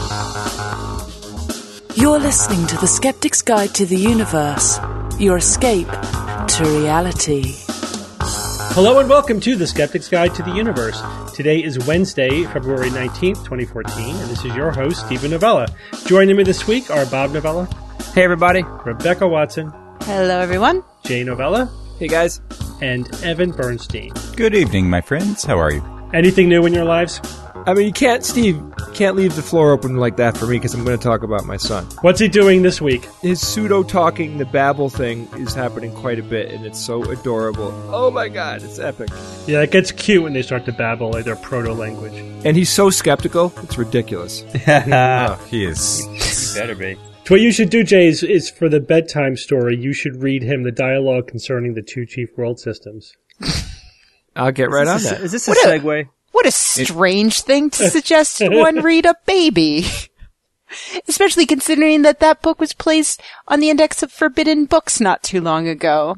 You're listening to The Skeptic's Guide to the Universe, your escape to reality. Hello and welcome to The Skeptic's Guide to the Universe. Today is Wednesday, February 19th, 2014, and this is your host, Stephen Novella. Joining me this week are Bob Novella. Hey, everybody. Rebecca Watson. Hello, everyone. Jay Novella. Hey, guys. And Evan Bernstein. Good evening, my friends. How are you? Anything new in your lives? I mean, you can't leave the floor open like that for me because I'm going to talk about my son. What's he doing this week? His pseudo-talking, the babble thing is happening quite a bit, and it's so adorable. Oh my god, it's epic. Yeah, it gets cute when they start to babble like their proto-language. And he's so skeptical, it's ridiculous. He is. Better be. So what you should do, Jay, is for the bedtime story, you should read him the dialogue concerning the two chief world systems. I'll get right on that. Is this a segue? What a strange thing to suggest one read a baby. Especially considering that book was placed on the index of forbidden books not too long ago.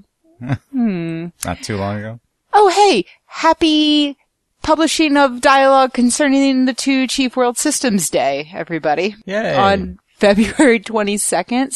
Not too long ago. Oh, hey, happy publishing of dialogue concerning the two chief world systems day, everybody. Yay. On February 22nd,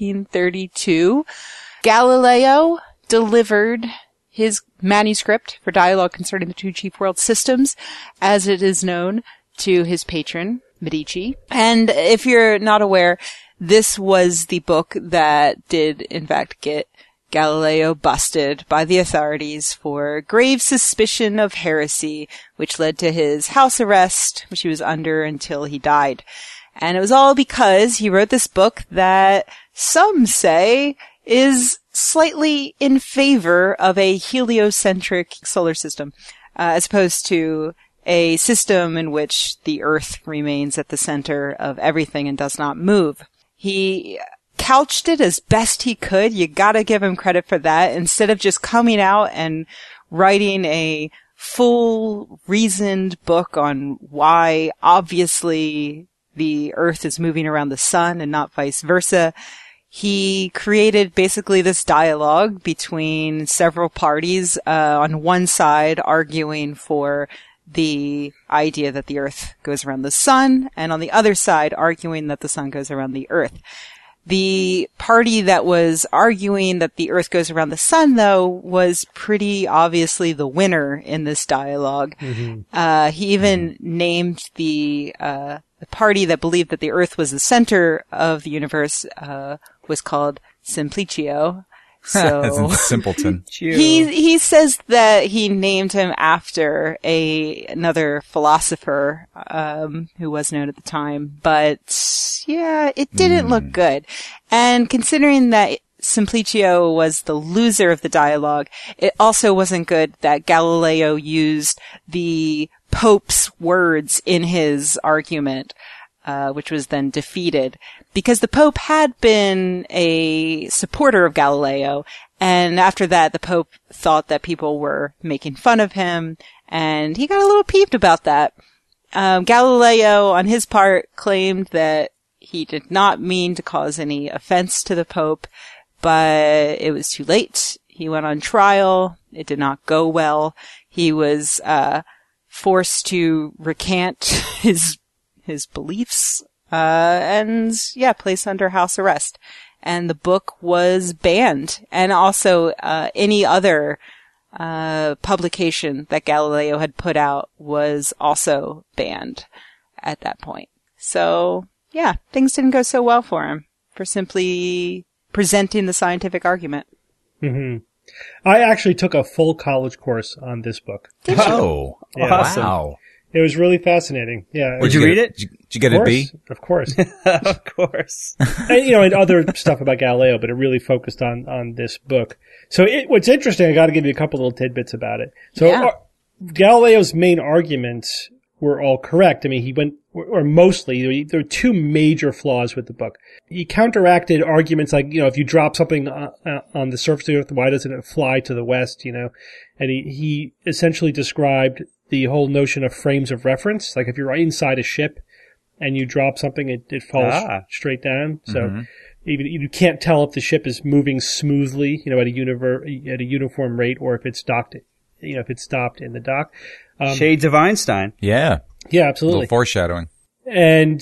1632, Galileo delivered his manuscript for dialogue concerning the two chief world systems, as it is known, to his patron, Medici. And if you're not aware, this was the book that did, in fact, get Galileo busted by the authorities for grave suspicion of heresy, which led to his house arrest, which he was under until he died. And it was all because he wrote this book that some say is slightly in favor of a heliocentric solar system, as opposed to a system in which the Earth remains at the center of everything and does not move. He couched it as best he could. You gotta give him credit for that. Instead of just coming out and writing a full reasoned book on why obviously the Earth is moving around the sun and not vice versa, he created basically this dialogue between several parties, on one side arguing for the idea that the Earth goes around the sun, and on the other side arguing that the sun goes around the Earth. The party that was arguing that the Earth goes around the sun, though, was pretty obviously the winner in this dialogue. Mm-hmm. He even named the party that believed that the Earth was the center of the universe, was called Simplicio. So As in simpleton. he says that he named him after another philosopher who was known at the time, but yeah, it didn't look good. And considering that Simplicio was the loser of the dialogue, it also wasn't good that Galileo used the Pope's words in his argument, which was then defeated, because the Pope had been a supporter of Galileo, and after that the Pope thought that people were making fun of him, and he got a little peeved about that. Galileo, on his part, claimed that he did not mean to cause any offense to the Pope, but it was too late. He went on trial. It did not go well. He was forced to recant his beliefs, and placed under house arrest. And the book was banned. And also, any other, publication that Galileo had put out was also banned at that point. So, yeah, things didn't go so well for him for simply presenting the scientific argument. Mm-hmm. I actually took a full college course on this book. Did you? Oh, Yeah. awesome. Wow. It was really fascinating. Yeah. Did you read it? Did you get a B? Of course. Of course. And other stuff about Galileo, but it really focused on this book. So what's interesting, I got to give you a couple little tidbits about it. So Yeah. Galileo's main arguments were all correct. I mean, he went, or mostly, there were two major flaws with the book. He counteracted arguments like, if you drop something on the surface of the Earth, why doesn't it fly to the west, And he essentially described the whole notion of frames of reference. Like if you're inside a ship and you drop something, it falls straight down. So even you can't tell if the ship is moving smoothly, at a uniform rate, or if it's docked, if it's stopped in the dock. Shades of Einstein. Yeah. Yeah, A absolutely. little foreshadowing. And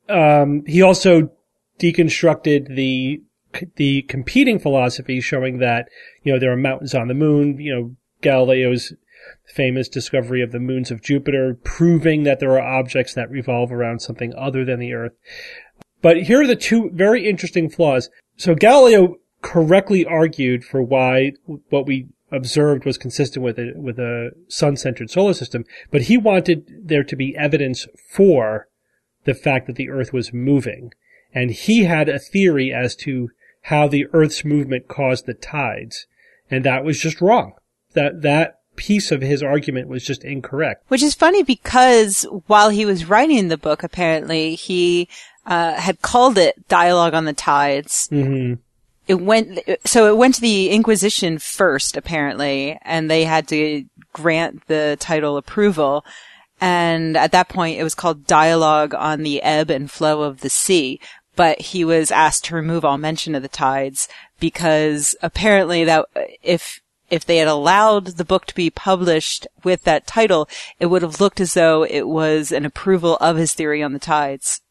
he also deconstructed the competing philosophy, showing that, there are mountains on the moon, Galileo's famous discovery of the moons of Jupiter, proving that there are objects that revolve around something other than the Earth. But here are the two very interesting flaws. So Galileo correctly argued for why what we observed was consistent with a sun-centered solar system, but he wanted there to be evidence for the fact that the Earth was moving. And he had a theory as to how the Earth's movement caused the tides. And that was just wrong. That piece of his argument was just incorrect. Which is funny because while he was writing the book, apparently, he had called it Dialogue on the Tides. Mm-hmm. It went to the Inquisition first, apparently, and they had to grant the title approval. And at that point, it was called Dialogue on the Ebb and Flow of the Sea. But he was asked to remove all mention of the tides because apparently that if they had allowed the book to be published with that title, it would have looked as though it was an approval of his theory on the tides.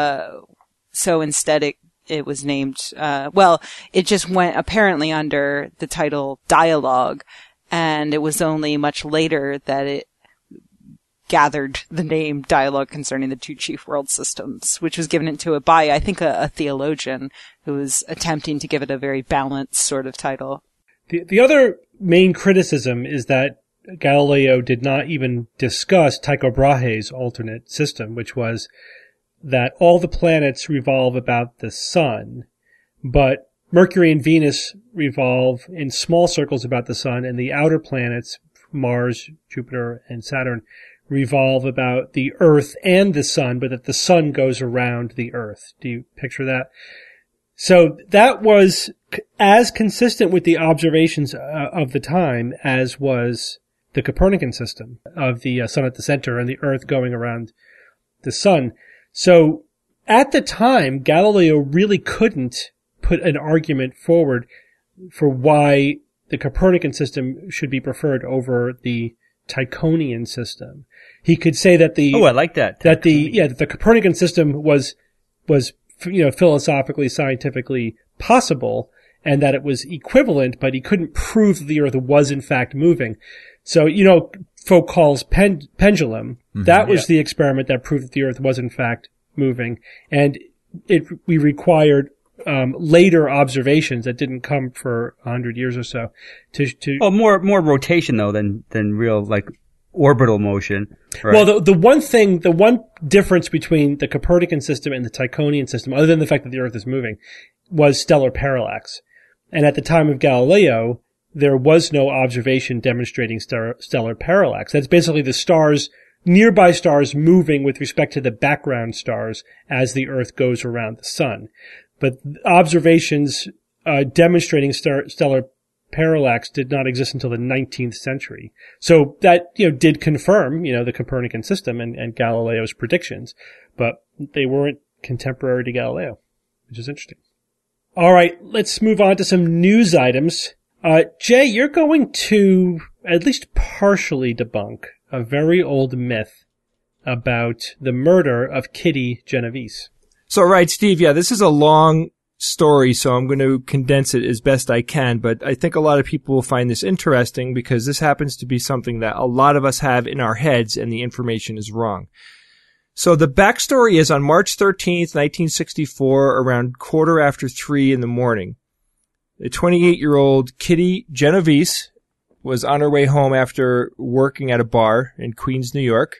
So instead it was named, it just went apparently under the title Dialogue, and it was only much later that it gathered the name Dialogue Concerning the Two Chief World Systems, which was given to it by, I think, a theologian who was attempting to give it a very balanced sort of title. The other main criticism is that Galileo did not even discuss Tycho Brahe's alternate system, which was that all the planets revolve about the sun, but Mercury and Venus revolve in small circles about the sun, and the outer planets, Mars, Jupiter, and Saturn, revolve about the Earth and the sun, but that the sun goes around the Earth. Do you picture that? So that was as consistent with the observations of the time as was the Copernican system of the sun at the center and the Earth going around the sun. So at the time, Galileo really couldn't put an argument forward for why the Copernican system should be preferred over the Tychonian system. He could say that I like that. That the Copernican system was philosophically, scientifically possible, and that it was equivalent, but he couldn't prove that the Earth was in fact moving. So, Foucault's pendulum, that was the experiment that proved that the Earth was in fact moving, and we required later observations that didn't come for 100 years or so to more rotation though than real orbital motion. Right? Well, the one difference between the Copernican system and the Tychonian system, other than the fact that the Earth is moving, was stellar parallax. And at the time of Galileo, there was no observation demonstrating stellar parallax. That's basically the nearby stars moving with respect to the background stars as the Earth goes around the sun. But observations demonstrating stellar parallax did not exist until the 19th century. So that, did confirm, the Copernican system and Galileo's predictions, but they weren't contemporary to Galileo, which is interesting. All right, let's move on to some news items. Jay, you're going to at least partially debunk a very old myth about the murder of Kitty Genovese. So, right, Steve, this is a long story, so I'm going to condense it as best I can, but I think a lot of people will find this interesting because this happens to be something that a lot of us have in our heads and the information is wrong. So the backstory is on March 13th, 1964, around 3:15 in the morning. A 28-year-old Kitty Genovese was on her way home after working at a bar in Queens, New York,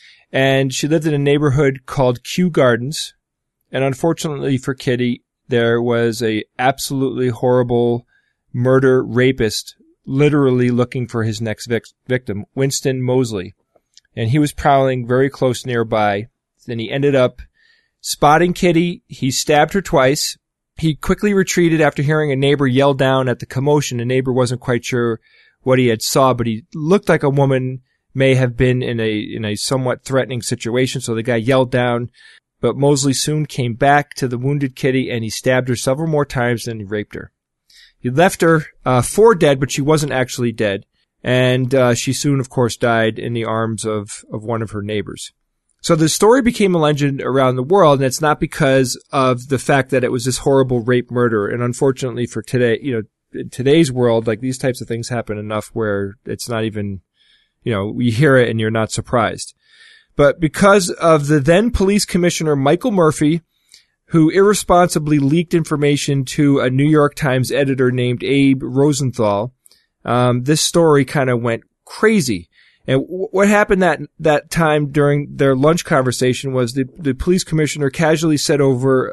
and she lived in a neighborhood called Kew Gardens. And unfortunately for Kitty, there was a absolutely horrible murder rapist literally looking for his next victim, Winston Moseley. And he was prowling very close nearby. Then he ended up spotting Kitty. He stabbed her twice. He quickly retreated after hearing a neighbor yell down at the commotion. A neighbor wasn't quite sure what he had saw, but he looked like a woman may have been in a somewhat threatening situation. So the guy yelled down, but Moseley soon came back to the wounded Kitty and he stabbed her several more times and he raped her. He left her for dead, but she wasn't actually dead. And she soon, of course, died in the arms of one of her neighbors. So the story became a legend around the world, and it's not because of the fact that it was this horrible rape murder. And unfortunately for today, in today's world, like these types of things happen enough where it's not even, you hear it and you're not surprised. But because of the then police commissioner, Michael Murphy, who irresponsibly leaked information to a New York Times editor named Abe Rosenthal, this story kind of went crazy. And what happened that time during their lunch conversation was the police commissioner casually said over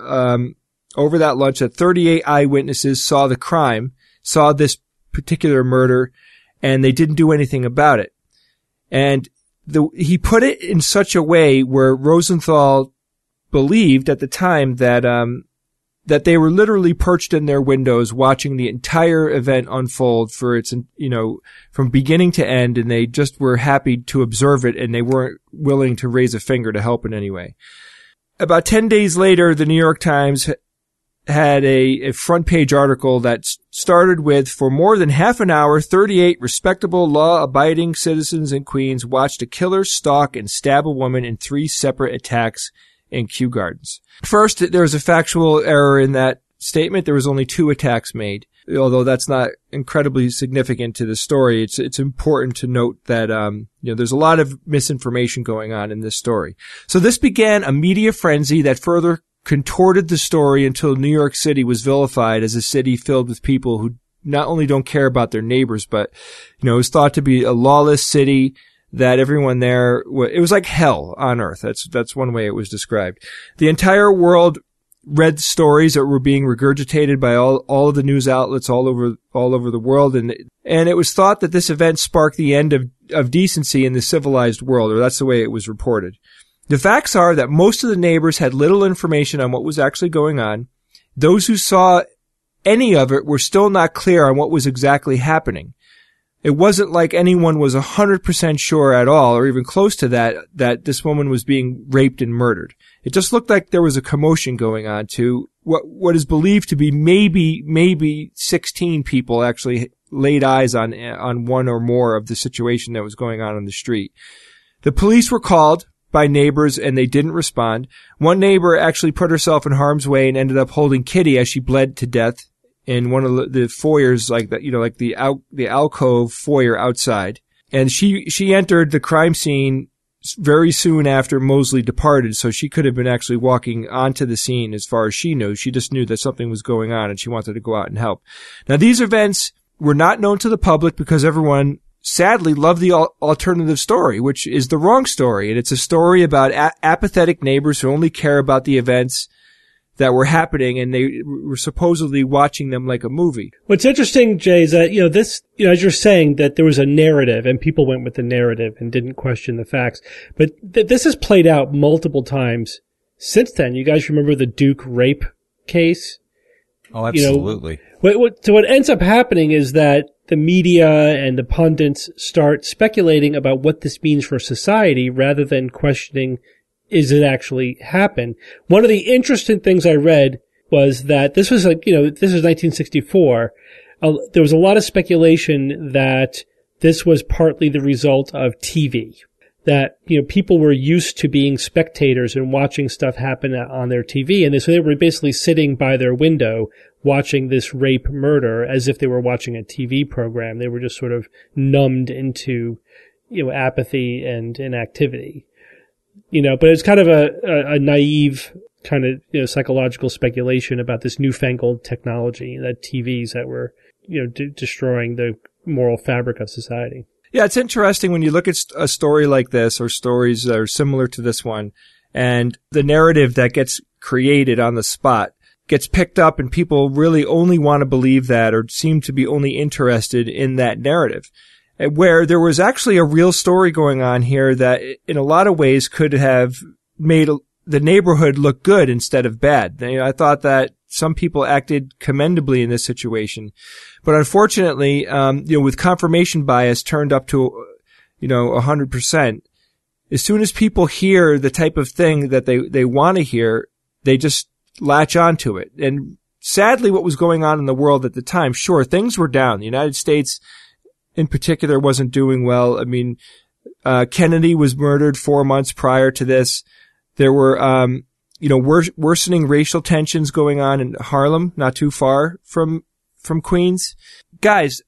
that lunch that 38 eyewitnesses saw the crime, saw this particular murder, and they didn't do anything about it. And he put it in such a way where Rosenthal believed at the time that they were literally perched in their windows watching the entire event unfold for its, from beginning to end, and they just were happy to observe it, and they weren't willing to raise a finger to help in any way. About 10 days later, the New York Times had a front page article that started with, "For more than half an hour, 38 respectable, law-abiding citizens in Queens watched a killer stalk and stab a woman in 3 separate attacks in Kew Gardens." First, there was a factual error in that statement. There was only 2 attacks made. Although that's not incredibly significant to the story, it's important to note that there's a lot of misinformation going on in this story. So this began a media frenzy that further contorted the story until New York City was vilified as a city filled with people who not only don't care about their neighbors, but it was thought to be a lawless city, that everyone there, it was like hell on earth. That's one way it was described. The entire world read stories that were being regurgitated by all of the news outlets all over the world, and it was thought that this event sparked the end of decency in the civilized world, or that's the way it was reported. The facts are that most of the neighbors had little information on what was actually going on. Those who saw any of it were still not clear on what was exactly happening. It wasn't like anyone was 100% sure at all, or even close to that this woman was being raped and murdered. It just looked like there was a commotion going on to what is believed to be maybe 16 people actually laid eyes on one or more of the situation that was going on the street. The police were called by neighbors and they didn't respond. One neighbor actually put herself in harm's way and ended up holding Kitty as she bled to death in one of the foyers, like that, like the alcove foyer outside. And she entered the crime scene very soon after Mosley departed, so she could have been actually walking onto the scene as far as she knew. She just knew that something was going on and she wanted to go out and help. Now, these events were not known to the public because everyone sadly loved the alternative story, which is the wrong story. And it's a story about apathetic neighbors who only care about the events that were happening, and they were supposedly watching them like a movie. What's interesting, Jay, is that, this, as you're saying, that there was a narrative and people went with the narrative and didn't question the facts. But this has played out multiple times since then. You guys remember the Duke rape case? Oh, absolutely. So what ends up happening is that the media and the pundits start speculating about what this means for society rather than questioning, is it actually happened? One of the interesting things I read was that this was this is 1964. There was a lot of speculation that this was partly the result of TV. That, people were used to being spectators and watching stuff happen on their TV. And so they were basically sitting by their window watching this rape murder as if they were watching a TV program. They were just sort of numbed into, apathy and inactivity. But it's kind of a naive kind of, psychological speculation about this newfangled technology, that TVs that were, destroying the moral fabric of society. Yeah, it's interesting when you look at a story like this, or stories that are similar to this one, and the narrative that gets created on the spot gets picked up and people really only want to believe that, or seem to be only interested in that narrative. Where there was actually a real story going on here that in a lot of ways could have made the neighborhood look good instead of bad. I thought that some people acted commendably in this situation. But unfortunately, with confirmation bias turned up to, 100%, as soon as people hear the type of thing that they want to hear, they just latch onto it. And sadly, what was going on in the world at the time, sure, things were down. The United States in particular wasn't doing well. I mean, Kennedy was murdered 4 months prior to this. There were, worsening racial tensions going on in Harlem, not too far from Queens. Guys,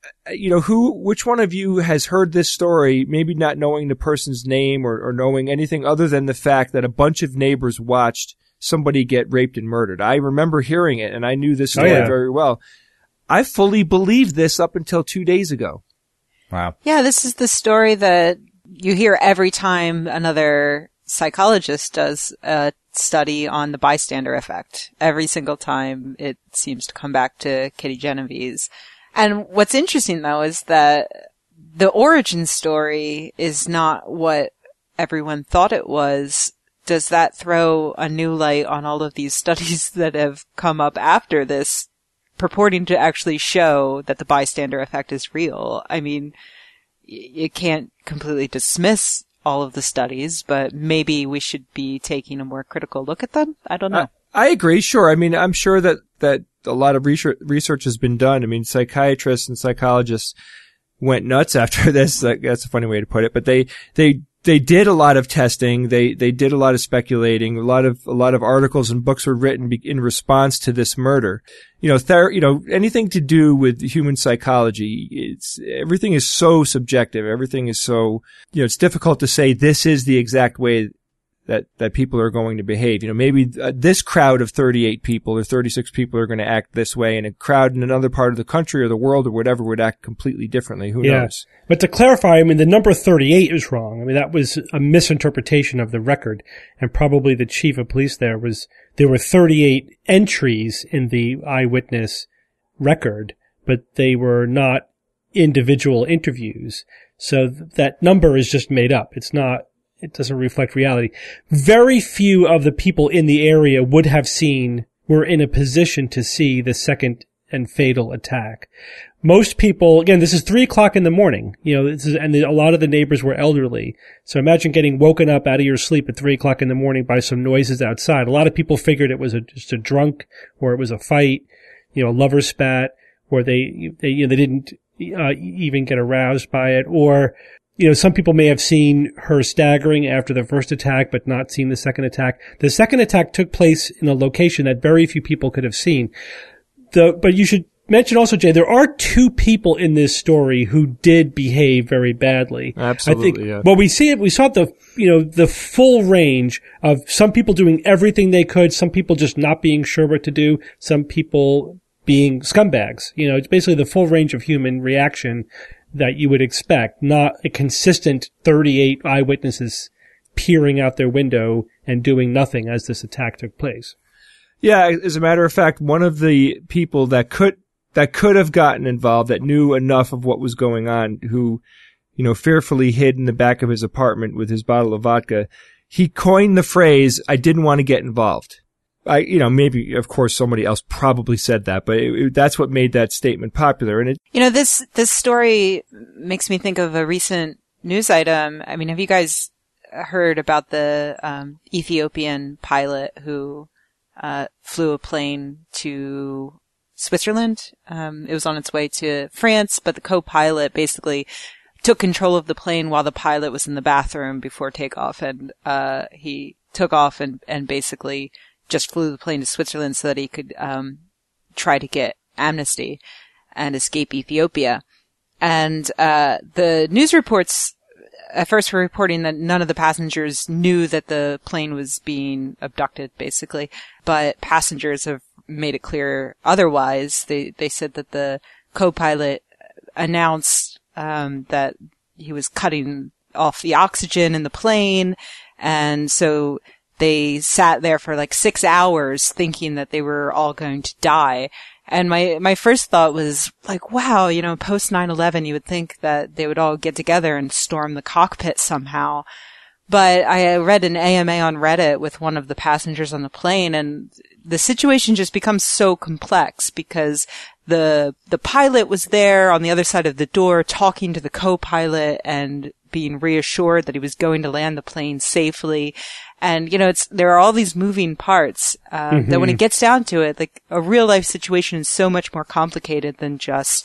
which one of you has heard this story, maybe not knowing the person's name or knowing anything other than the fact that a bunch of neighbors watched somebody get raped and murdered? I remember hearing it, and I knew this story very well. I fully believed this up until 2 days ago. Wow. Yeah, this is the story that you hear every time another psychologist does a study on the bystander effect. Every single time it seems to come back to Kitty Genovese. And what's interesting, though, is that the origin story is not what everyone thought it was. Does that throw a new light on all of these studies that have come up after this, purporting to actually show that the bystander effect is real? I mean, you can't completely dismiss all of the studies, but maybe we should be taking a more critical look at them. I don't know. I agree. Sure. I mean, I'm sure that a lot of research has been done. I mean, psychiatrists and psychologists went nuts after this. That's a funny way to put it, but they did a lot of testing. They did a lot of speculating. A lot of articles and books were written in response to this murder. Anything to do with human psychology, everything is so subjective. Everything is so, it's difficult to say this is the exact way that people are going to behave. Maybe this crowd of 38 people or 36 people are going to act this way, and a crowd in another part of the country or the world or whatever would act completely differently. Who knows? But to clarify, I mean, the number 38 is wrong. I mean, that was a misinterpretation of the record, and probably the chief of police there were 38 entries in the eyewitness record, but they were not individual interviews. So that number is just made up. It doesn't reflect reality. Very few of the people in the area were in a position to see the second and fatal attack. Most people, again, this is 3:00 in the morning, and a lot of the neighbors were elderly. So imagine getting woken up out of your sleep at 3:00 in the morning by some noises outside. A lot of people figured it was just a drunk, or it was a fight, a lover spat, or they didn't even get aroused by it, or some people may have seen her staggering after the first attack, but not seen the second attack. The second attack took place in a location that very few people could have seen. But you should mention also, Jay, there are two people in this story who did behave very badly. Absolutely, I think, yeah. Well, we saw the full range of some people doing everything they could, some people just not being sure what to do, some people being scumbags. It's basically the full range of human reaction that you would expect, not a consistent 38 eyewitnesses peering out their window and doing nothing as this attack took place. Yeah, as a matter of fact, one of the people that could have gotten involved, that knew enough of what was going on, who, fearfully hid in the back of his apartment with his bottle of vodka, he coined the phrase, "I didn't want to get involved." Maybe, of course, somebody else probably said that, but that's what made that statement popular. And this story makes me think of a recent news item. I mean, have you guys heard about the Ethiopian pilot who flew a plane to Switzerland? It was on its way to France, but the co-pilot basically took control of the plane while the pilot was in the bathroom before takeoff, and he took off and basically just flew the plane to Switzerland so that he could try to get amnesty and escape Ethiopia. And the news reports at first were reporting that none of the passengers knew that the plane was being abducted, basically. But passengers have made it clear otherwise. They said that the co-pilot announced that he was cutting off the oxygen in the plane, and so they sat there for like 6 hours thinking that they were all going to die. And my first thought was like, wow, post 9/11, you would think that they would all get together and storm the cockpit somehow. But I read an AMA on Reddit with one of the passengers on the plane, and the situation just becomes so complex because the pilot was there on the other side of the door talking to the co-pilot and being reassured that he was going to land the plane safely. And, there are all these moving parts, that when it gets down to it, like a real life situation is so much more complicated than just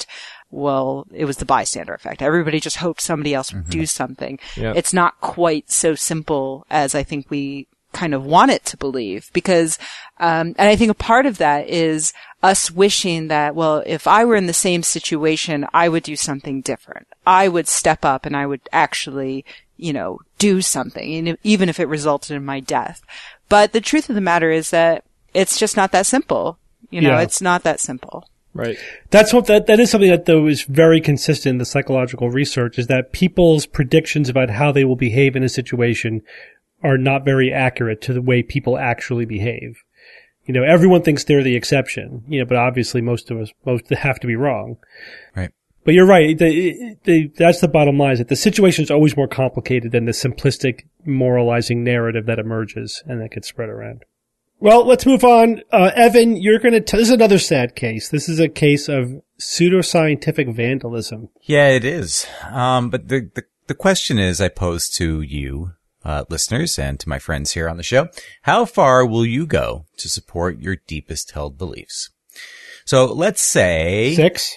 well, it was the bystander effect. Everybody just hoped somebody else would do something. Yep. It's not quite so simple as I think we kind of want it to believe, because, and I think a part of that is us wishing that, well, if I were in the same situation, I would do something different. I would step up and I would actually, do something, even if it resulted in my death. But the truth of the matter is that it's just not that simple. It's not that simple. Right. That's that is something that, though, is very consistent in the psychological research, is that people's predictions about how they will behave in a situation are not very accurate to the way people actually behave. Everyone thinks they're the exception, but obviously most have to be wrong. Right. But you're right. That's the bottom line, is that the situation is always more complicated than the simplistic moralizing narrative that emerges and that gets spread around. Well, let's move on. Evan, you're going to this is another sad case. This is a case of pseudoscientific vandalism. Yeah, it is. But the question is, I pose to you, listeners, and to my friends here on the show, how far will you go to support your deepest held beliefs? So let's say 6.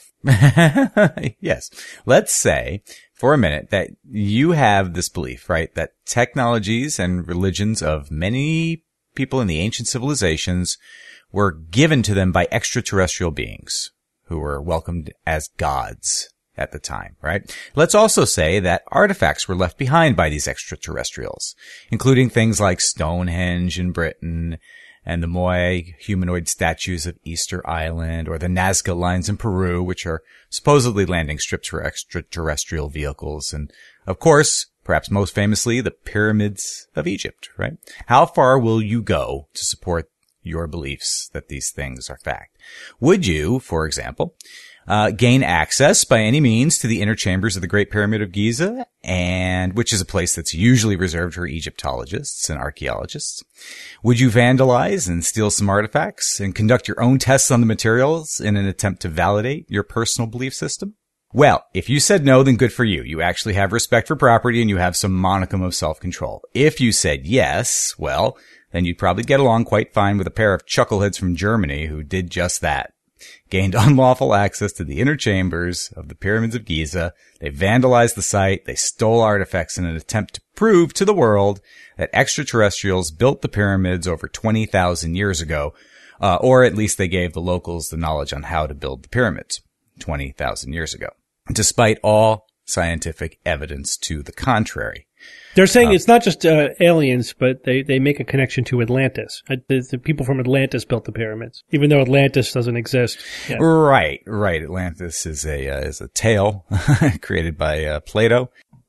Yes. Let's say for a minute that you have this belief, right? That technologies and religions of many people in the ancient civilizations were given to them by extraterrestrial beings who were welcomed as gods at the time, right? Let's also say that artifacts were left behind by these extraterrestrials, including things like Stonehenge in Britain and the Moai humanoid statues of Easter Island, or the Nazca lines in Peru, which are supposedly landing strips for extraterrestrial vehicles. And of course, perhaps most famously, the pyramids of Egypt, right? How far will you go to support your beliefs that these things are fact? Would you, for example, gain access by any means to the inner chambers of the Great Pyramid of Giza, and which is a place that's usually reserved for Egyptologists and archaeologists? Would you vandalize and steal some artifacts and conduct your own tests on the materials in an attempt to validate your personal belief system? Well, if you said no, then good for you. You actually have respect for property and you have some modicum of self-control. If you said yes, well, then you'd probably get along quite fine with a pair of chuckleheads from Germany who did just that. Gained unlawful access to the inner chambers of the pyramids of Giza. They vandalized the site. They stole artifacts in an attempt to prove to the world that extraterrestrials built the pyramids over 20,000 years ago, or at least they gave the locals the knowledge on how to build the pyramids 20,000 years ago, despite all scientific evidence to the contrary. They're saying it's not just aliens, but they make a connection to Atlantis. The people from Atlantis built the pyramids, even though Atlantis doesn't exist yet. Right. Atlantis is a tale created by Plato.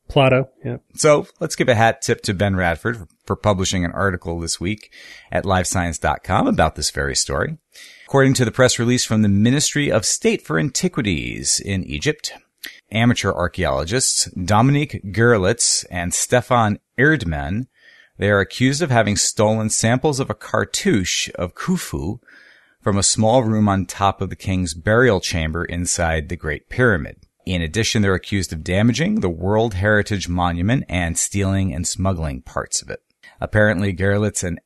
Yeah. So let's give a hat tip to Ben Radford for publishing an article this week at livescience.com about this very story. According to the press release from the Ministry of State for Antiquities in Egypt, amateur archaeologists Dominique Gerlitz and Stefan Erdmann, they are accused of having stolen samples of a cartouche of Khufu from a small room on top of the king's burial chamber inside the Great Pyramid. In addition, they're accused of damaging the World Heritage Monument and stealing and smuggling parts of it. Apparently, Gerlitz and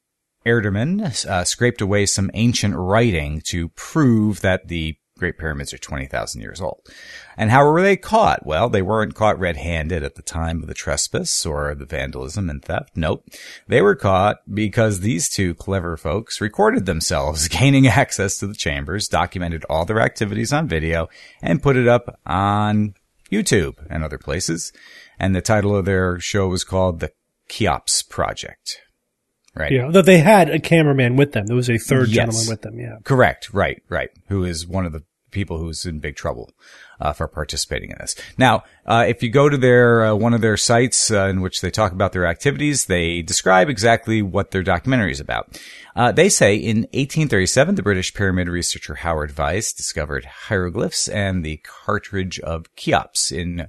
Erdmann scraped away some ancient writing to prove that the Great Pyramids are 20,000 years old. And how were they caught? Well, they weren't caught red-handed at the time of the trespass or the vandalism and theft. Nope. They were caught because these two clever folks recorded themselves gaining access to the chambers, documented all their activities on video, and put it up on YouTube and other places. And the title of their show was called The Cheops Project. Right. Yeah, though they had a cameraman with them. There was a third gentleman with them, yeah. Correct. Right. Who is one of the people who's in big trouble for participating in this. Now, if you go to their one of their sites in which they talk about their activities, they describe exactly what their documentary is about. They say in 1837, the British pyramid researcher Howard Weiss discovered hieroglyphs and the cartridge of Cheops in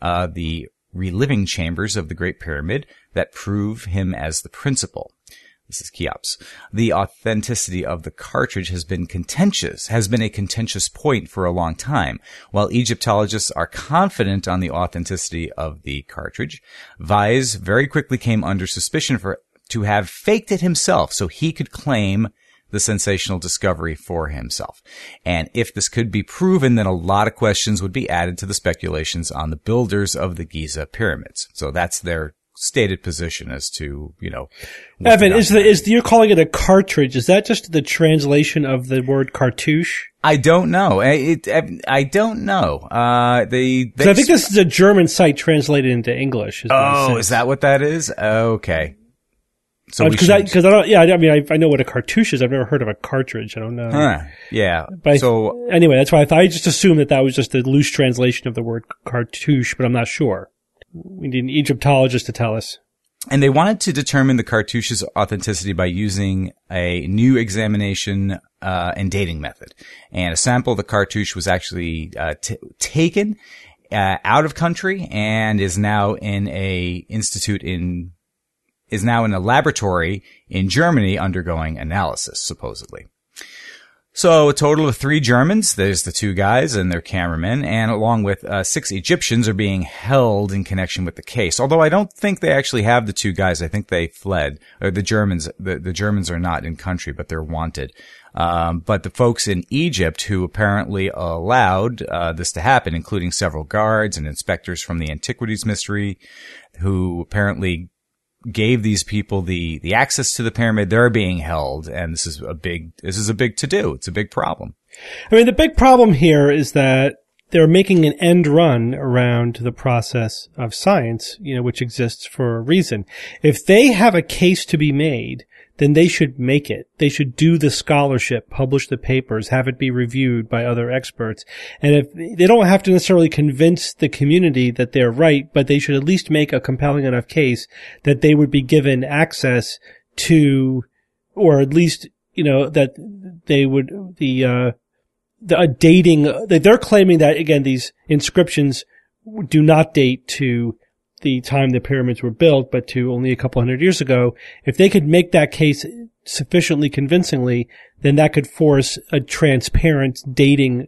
the reliving chambers of the Great Pyramid that prove him as the principal. This is Cheops. The authenticity of the cartridge has been a contentious point for a long time. While Egyptologists are confident on the authenticity of the cartridge, Weiss very quickly came under suspicion to have faked it himself so he could claim the sensational discovery for himself. And if this could be proven, then a lot of questions would be added to the speculations on the builders of the Giza pyramids. So that's their stated position as to, what Evan, you're calling it a cartridge. Is that just the translation of the word cartouche? I don't know. I don't know. I think this is a German site translated into English. Is that what that is? Okay. So because I know what a cartouche is. I've never heard of a cartridge. I don't know. Yeah. But anyway, that's why I just assumed that was just a loose translation of the word cartouche, but I'm not sure. We need an Egyptologist to tell us. And they wanted to determine the cartouche's authenticity by using a new examination and dating method. And a sample of the cartouche was actually taken out of country and is now in a laboratory in Germany undergoing analysis, supposedly. So a total of 3 Germans, there's the 2 guys and their cameramen, and along with 6 Egyptians are being held in connection with the case. Although I don't think they actually have the 2 guys. I think they fled. Or the Germans are not in country, but they're wanted. But the folks in Egypt who apparently allowed this to happen, including several guards and inspectors from the Antiquities Mystery, who apparently gave these people the access to the pyramid, they're being held, and this is a big to-do. It's a big problem. I mean, the big problem here is that they're making an end run around the process of science, which exists for a reason. If they have a case to be made, then they should make it. They should do the scholarship, publish the papers, have it be reviewed by other experts. And if they don't have to necessarily convince the community that they're right, but they should at least make a compelling enough case that they would be given access to, or at least, that they would, dating, they're claiming that, again, these inscriptions do not date to the time the pyramids were built, but to only a couple hundred years ago. If they could make that case sufficiently convincingly, then that could force a transparent dating,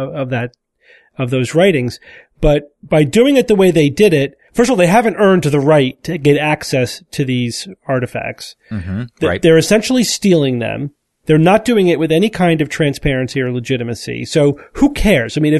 of those writings. But by doing it the way they did it, first of all, they haven't earned the right to get access to these artifacts. Mm-hmm. Right. They're essentially stealing them. They're not doing it with any kind of transparency or legitimacy. So who cares? I mean,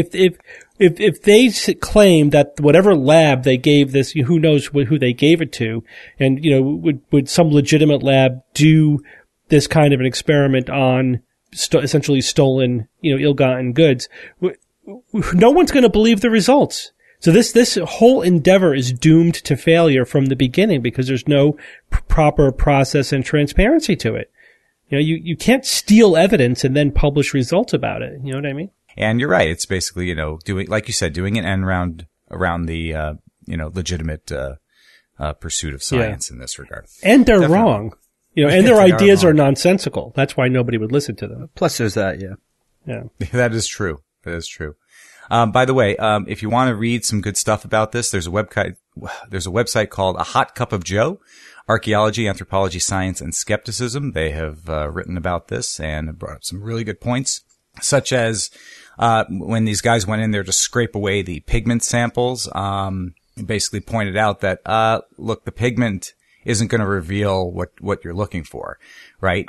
if they claim that whatever lab they gave this, who knows who they gave it to, and, would some legitimate lab do this kind of an experiment on essentially stolen, ill-gotten goods? No one's going to believe the results. So this whole endeavor is doomed to failure from the beginning because there's no proper process and transparency to it. You can't steal evidence and then publish results about it. You know what I mean? And you're right. It's basically, doing, like you said, doing an end round around the, legitimate, pursuit of science in this regard. And they're wrong. And their ideas are nonsensical. That's why nobody would listen to them. Plus there's that, yeah. Yeah. That is true. That is true. By the way, if you want to read some good stuff about this, there's a website called A Hot Cup of Joe. Archaeology, Anthropology, Science, and Skepticism. They have written about this and brought up some really good points, such as when these guys went in there to scrape away the pigment samples, basically pointed out that, look, the pigment isn't going to reveal what you're looking for, right?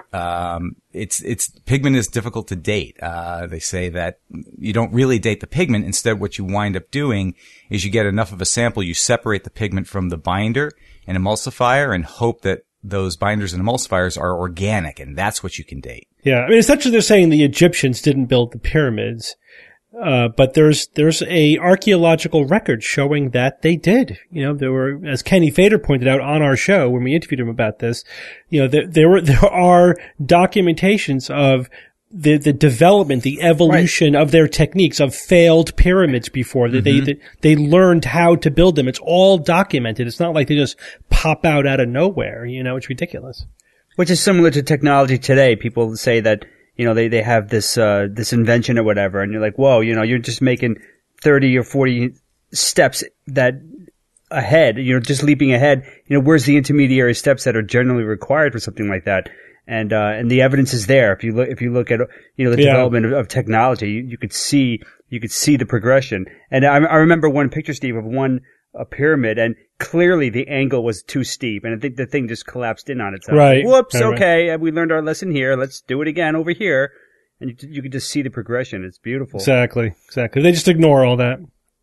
Pigment is difficult to date. They say that you don't really date the pigment. Instead, what you wind up doing is you get enough of a sample, you separate the pigment from the binder and emulsifier and hope that those binders and emulsifiers are organic, and that's what you can date. Yeah. I mean, essentially they're saying the Egyptians didn't build the pyramids. But there's a archaeological record showing that they did. There were, as Kenny Fader pointed out on our show when we interviewed him about this, there are documentations of the development, the evolution of their techniques of failed pyramids before they learned how to build them. It's all documented. It's not like they just pop out of nowhere. It's ridiculous. Which is similar to technology today. People say that, they have this invention or whatever, and you're like, whoa, you're just making 30 or 40 steps ahead, just leaping ahead. Where's the intermediary steps that are generally required for something like that? And the evidence is there. If you look at, the development of technology, you could see the progression. And I remember one picture, Steve, of one a pyramid, and clearly the angle was too steep, and I think the thing just collapsed in on itself. Right. Whoops. Right. Okay, we learned our lesson here. Let's do it again over here, and you can just see the progression. It's beautiful. Exactly. They just ignore all that.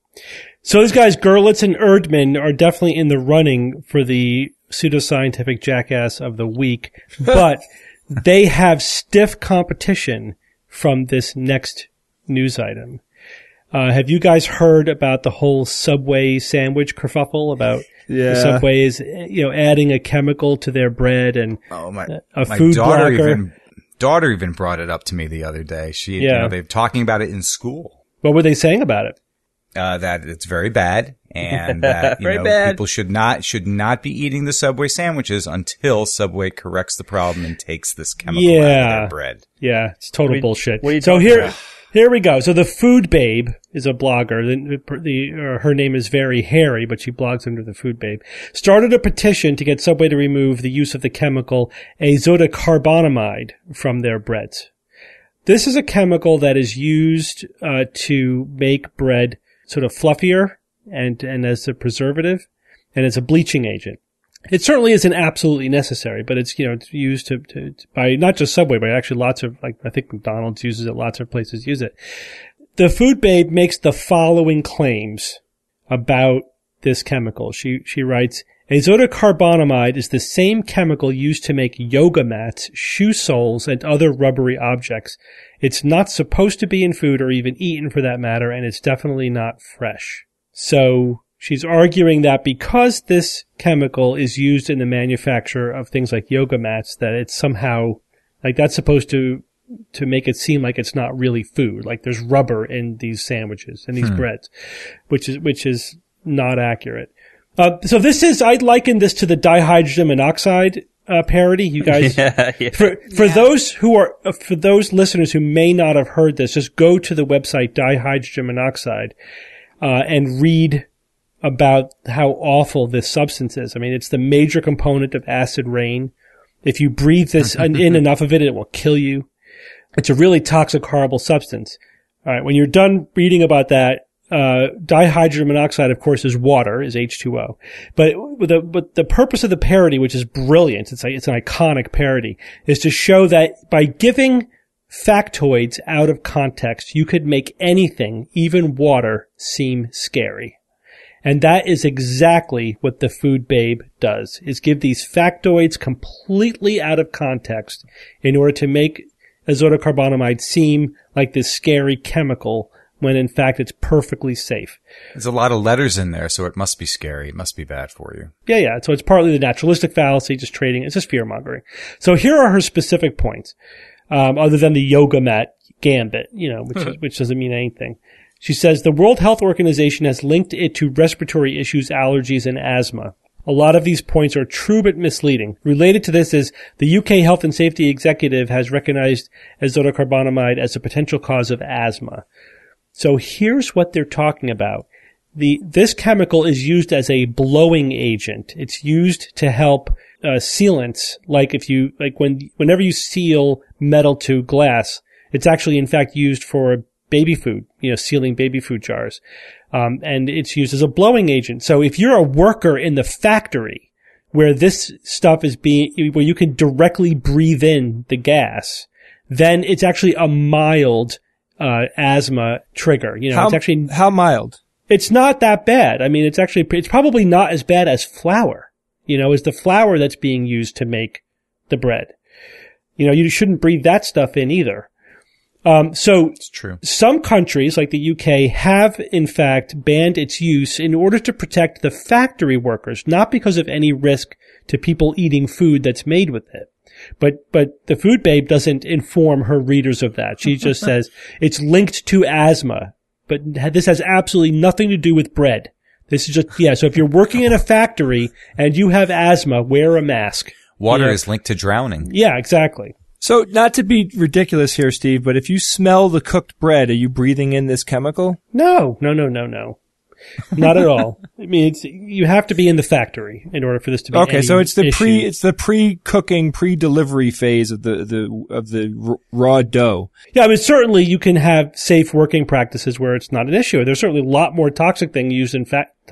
So these guys, Gerlitz and Erdman, are definitely in the running for the pseudoscientific jackass of the week, but they have stiff competition from this next news item. Have you guys heard about the whole Subway sandwich kerfuffle about the Subway is, adding a chemical to their bread and a food blocker? Daughter even brought it up to me the other day. They're talking about it in school. What were they saying about it? That it's very bad and that people should not be eating the Subway sandwiches until Subway corrects the problem and takes this chemical out of their bread. Yeah, it's total bullshit. So here we go. So the Food Babe is a blogger. Her name is Very Hairy, but she blogs under the Food Babe. Started a petition to get Subway to remove the use of the chemical azotocarbonamide from their breads. This is a chemical that is used to make bread sort of fluffier and as a preservative, and as a bleaching agent. It certainly isn't absolutely necessary, but it's used to by not just Subway, but actually lots of, I think McDonald's uses it, lots of places use it. The Food Babe makes the following claims about this chemical. She writes, azotocarbonamide is the same chemical used to make yoga mats, shoe soles, and other rubbery objects. It's not supposed to be in food or even eaten for that matter, and it's definitely not fresh. So she's arguing that because this chemical is used in the manufacture of things like yoga mats, that it's somehow, that's supposed to make it seem like it's not really food. Like there's rubber in these sandwiches and these breads, which is not accurate. So I'd liken this to the dihydrogen monoxide parody. You guys, for those listeners who may not have heard this, just go to the website dihydrogen monoxide, and read about how awful this substance is. I mean, it's the major component of acid rain. If you breathe this in enough of it, it will kill you. It's a really toxic, horrible substance. All right. When you're done reading about that, dihydrogen monoxide, of course, is water, is H2O. But the purpose of the parody, which is brilliant, it's an iconic parody, is to show that by giving factoids out of context, you could make anything, even water, seem scary. And that is exactly what the Food Babe does, is give these factoids completely out of context in order to make azotocarbonamide seem like this scary chemical when in fact it's perfectly safe. There's a lot of letters in there, so it must be scary. It must be bad for you. Yeah. So it's partly the naturalistic fallacy, just trading. It's just fear-mongering. So here are her specific points, other than the yoga mat gambit, which doesn't mean anything. She says the World Health Organization has linked it to respiratory issues, allergies, and asthma. A lot of these points are true but misleading. Related to this is the UK Health and Safety Executive has recognized azotocarbonamide as a potential cause of asthma. So here's what they're talking about. This chemical is used as a blowing agent. It's used to help sealants, whenever you seal metal to glass, it's actually in fact used for baby food, sealing baby food jars. And it's used as a blowing agent. So if you're a worker in the factory where this stuff is where you can directly breathe in the gas, then it's actually a mild asthma trigger. How mild? It's not that bad. I mean, it's probably not as bad as flour, as the flour that's being used to make the bread. You shouldn't breathe that stuff in either. So it's true. Some countries, like the UK, have in fact banned its use in order to protect the factory workers, not because of any risk to people eating food that's made with it. But the Food Babe doesn't inform her readers of that. She just says it's linked to asthma, but this has absolutely nothing to do with bread. This is just, so if you're working in a factory and you have asthma, wear a mask. Water is linked to drowning. Yeah, exactly. So, not to be ridiculous here, Steve, but if you smell the cooked bread, are you breathing in this chemical? No. Not at all. I mean, you have to be in the factory in order for this to be Okay, so it's the issue. pre-cooking, pre-delivery phase of the raw dough. Yeah, I mean, certainly you can have safe working practices where it's not an issue. There's certainly a lot more toxic things used in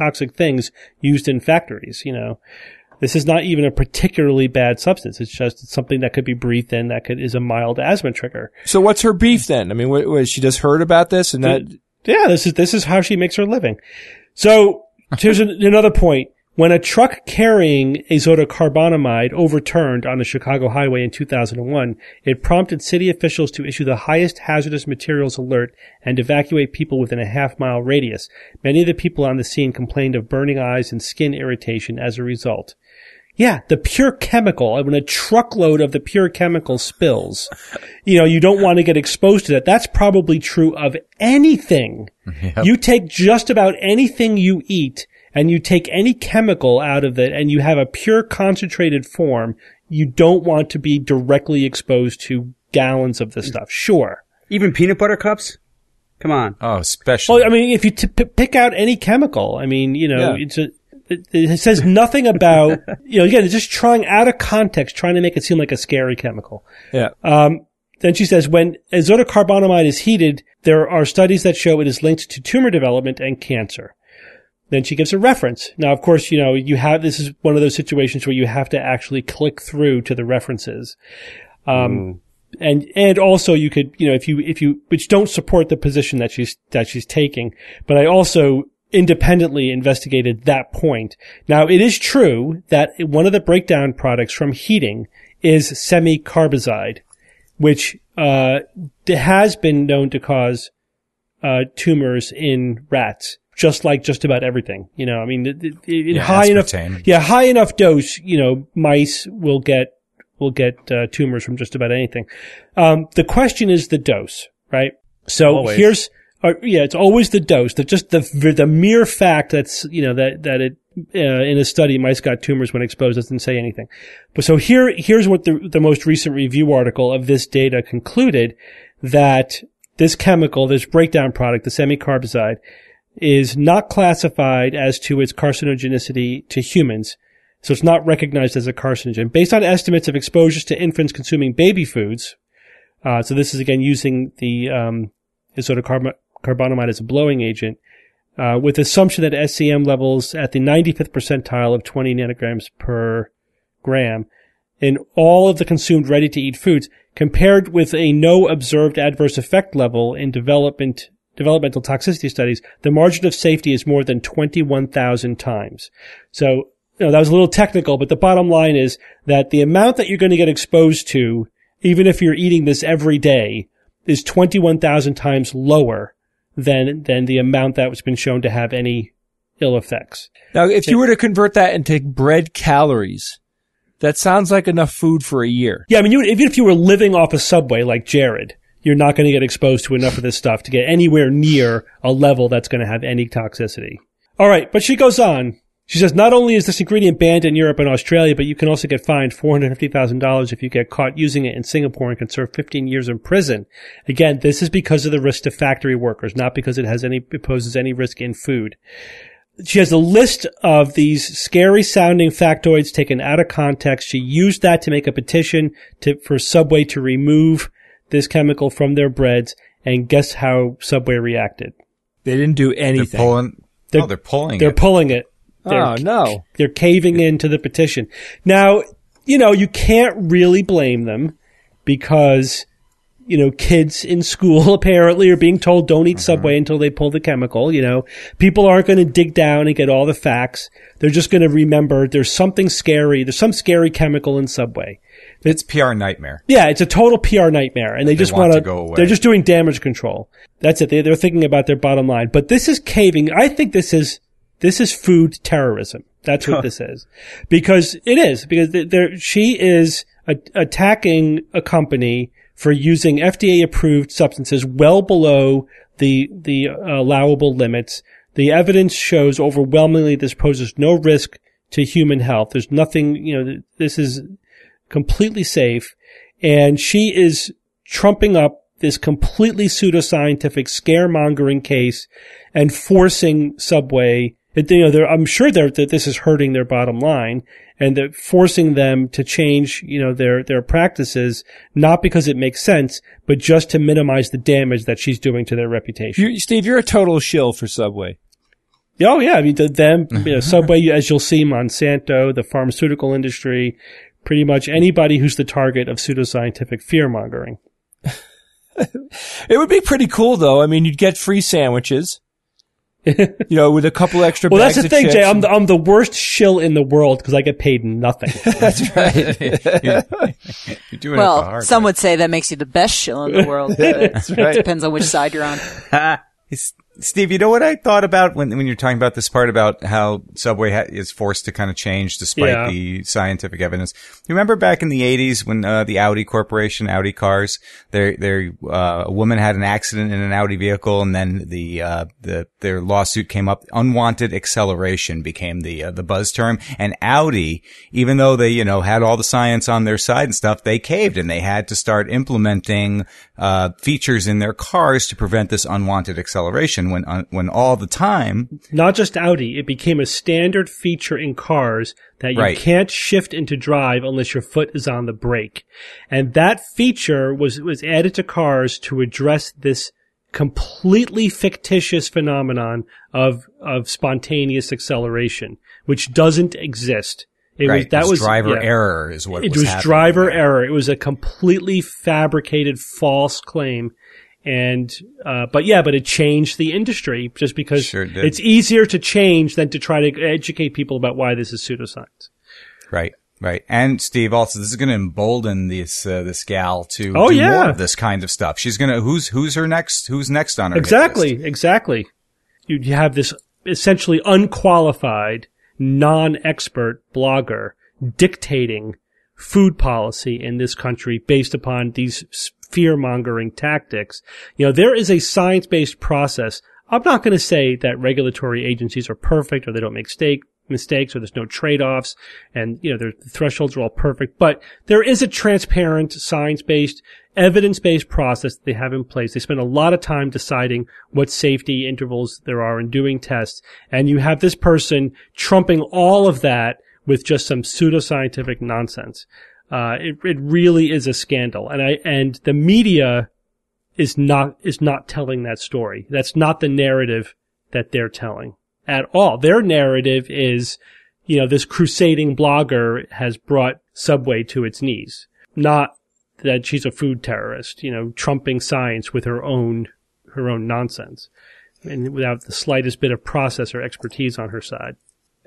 factories, you know. This is not even a particularly bad substance. It's just something that could be breathed in that is a mild asthma trigger. So what's her beef then? I mean, what she just heard about this and that? Yeah, this is how she makes her living. So here's another point. When a truck carrying azotocarbonamide overturned on a Chicago highway in 2001, it prompted city officials to issue the highest hazardous materials alert and evacuate people within a half-mile radius. Many of the people on the scene complained of burning eyes and skin irritation as a result. Yeah, the pure chemical, when a truckload of the pure chemical spills, you know, you don't want to get exposed to that. That's probably true of anything. Yep. You take just about anything you eat and you take any chemical out of it and you have a pure concentrated form, you don't want to be directly exposed to gallons of this stuff. Sure. Even peanut butter cups? Come on. Oh, especially. Well, I mean, if you pick out any chemical, I mean, you know, it says nothing about, you know, again, it's just trying out of context, trying to make it seem like a scary chemical. Yeah. Then she says, when azotocarbonamide is heated, there are studies that show it is linked to tumor development and cancer. Then she gives a reference. Now, of course, you know, this is one of those situations where you have to actually click through to the references. And also you could, you know, if you, which don't support the position that she's taking, but I also independently investigated that point. Now, it is true that one of the breakdown products from heating is semicarbazide, which, has been known to cause, tumors in rats. Just like just about everything, you know, I mean, in high enough dose, you know, mice will get tumors from just about anything. The question is the dose, right? So always. it's always the dose. The mere fact that's, you know, that it, in a study, mice got tumors when exposed doesn't say anything. But so here's what the most recent review article of this data concluded, that this chemical, this breakdown product, the semicarbazide, is not classified as to its carcinogenicity to humans, so it's not recognized as a carcinogen. Based on estimates of exposures to infants consuming baby foods, so this is again using the azotocarbonamide as a blowing agent, with assumption that SCM levels at the 95th percentile of 20 nanograms per gram in all of the consumed ready-to-eat foods, compared with a no observed adverse effect level in developmental toxicity studies, the margin of safety is more than 21,000 times. So, you know, that was a little technical, but the bottom line is that the amount that you're going to get exposed to, even if you're eating this every day, is 21,000 times lower than the amount that was been shown to have any ill effects. Now, if you were to convert that into bread calories, that sounds like enough food for a year. Yeah, I mean, even if you were living off a Subway like Jared, you're not going to get exposed to enough of this stuff to get anywhere near a level that's going to have any toxicity. All right, but she goes on. She says, not only is this ingredient banned in Europe and Australia, but you can also get fined $450,000 if you get caught using it in Singapore and can serve 15 years in prison. Again, this is because of the risk to factory workers, not because it poses any risk in food. She has a list of these scary sounding factoids taken out of context. She used that to make a petition for Subway to remove this chemical from their breads, and guess how Subway reacted? They didn't do anything. They're pulling it. They're caving into the petition. Now, you know, you can't really blame them because, you know, kids in school apparently are being told don't eat Subway until they pull the chemical, you know. People aren't going to dig down and get all the facts. They're just going to remember there's something scary. There's some scary chemical in Subway. It's PR nightmare. Yeah, it's a total PR nightmare, and they just want to go away. They're just doing damage control. That's it. They're thinking about their bottom line. But this is caving. I think this is food terrorism. That's what this is, because it is. Because she is attacking a company for using FDA-approved substances well below the allowable limits. The evidence shows overwhelmingly this poses no risk to human health. There's nothing. You know, this is completely safe, and she is trumping up this completely pseudoscientific scaremongering case and forcing Subway, I'm sure that this is hurting their bottom line, and that forcing them to change, their practices, not because it makes sense, but just to minimize the damage that she's doing to their reputation. Steve, you're a total shill for Subway. Oh yeah, I mean, Subway, as you'll see, Monsanto, the pharmaceutical industry, pretty much anybody who's the target of pseudoscientific fear-mongering. It would be pretty cool, though. I mean, you'd get free sandwiches, with a couple extra well, bags that's the of thing, chips. Jay. I'm the worst shill in the world because I get paid nothing. That's right. You're doing it the hard some way. would say that makes you the best shill in the world. That's right. It depends on which side you're on. Steve, you know what I thought about when you're talking about this part about how Subway is forced to kind of change despite the scientific evidence? You remember back in the 80s when the Audi Corporation, Audi cars, a woman had an accident in an Audi vehicle, and then their lawsuit came up. Unwanted acceleration became the buzz term, and Audi, even though they had all the science on their side and stuff, they caved and they had to start implementing features in their cars to prevent this unwanted acceleration. When all the time, not just Audi, it became a standard feature in cars that you can't shift into drive unless your foot is on the brake. And that feature was added to cars to address this completely fictitious phenomenon of spontaneous acceleration, which doesn't exist. That was driver error is what it was happening. Driver error. It was a completely fabricated false claim. And, but it changed the industry just because it's easier to change than to try to educate people about why this is pseudoscience. Right. And Steve, also, this is going to embolden this gal to do more of this kind of stuff. She's going to, who's next on her Exactly. list? Exactly. You have this essentially unqualified, non-expert blogger dictating food policy in this country based upon these fear-mongering tactics. There is a science-based process. I'm not going to say that regulatory agencies are perfect or they don't make mistakes or there's no trade-offs and, the thresholds are all perfect, but there is a transparent, science-based, evidence-based process that they have in place. They spend a lot of time deciding what safety intervals there are in doing tests, and you have this person trumping all of that with just some pseudoscientific nonsense. It really is a scandal. And the media is not telling that story. That's not the narrative that they're telling at all. Their narrative is, this crusading blogger has brought Subway to its knees. Not that she's a food terrorist, trumping science with her own nonsense and without the slightest bit of process or expertise on her side.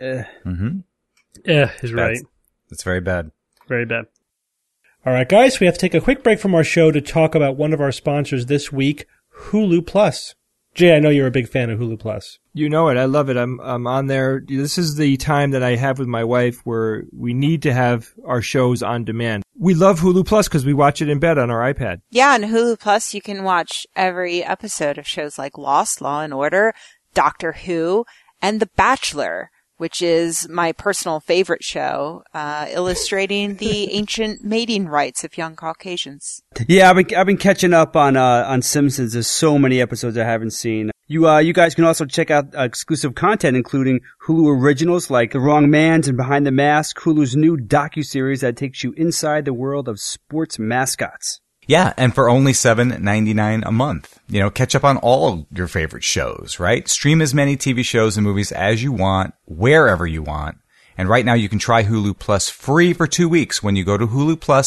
Is right. That's very bad. Very bad. All right, guys, we have to take a quick break from our show to talk about one of our sponsors this week, Hulu Plus. Jay, I know you're a big fan of Hulu Plus. You know it. I love it. I'm on there. This is the time that I have with my wife where we need to have our shows on demand. We love Hulu Plus because we watch it in bed on our iPad. Yeah, on Hulu Plus, you can watch every episode of shows like Lost, Law and Order, Doctor Who, and The Bachelor, which is my personal favorite show, illustrating the ancient mating rights of young Caucasians. Yeah, I've been catching up on Simpsons. There's so many episodes I haven't seen. You guys can also check out exclusive content, including Hulu originals like The Wrong Man's and Behind the Mask, Hulu's new docuseries that takes you inside the world of sports mascots. Yeah, and for only $7.99 a month. Catch up on all your favorite shows, right? Stream as many TV shows and movies as you want, wherever you want. And right now you can try Hulu Plus free for 2 weeks when you go to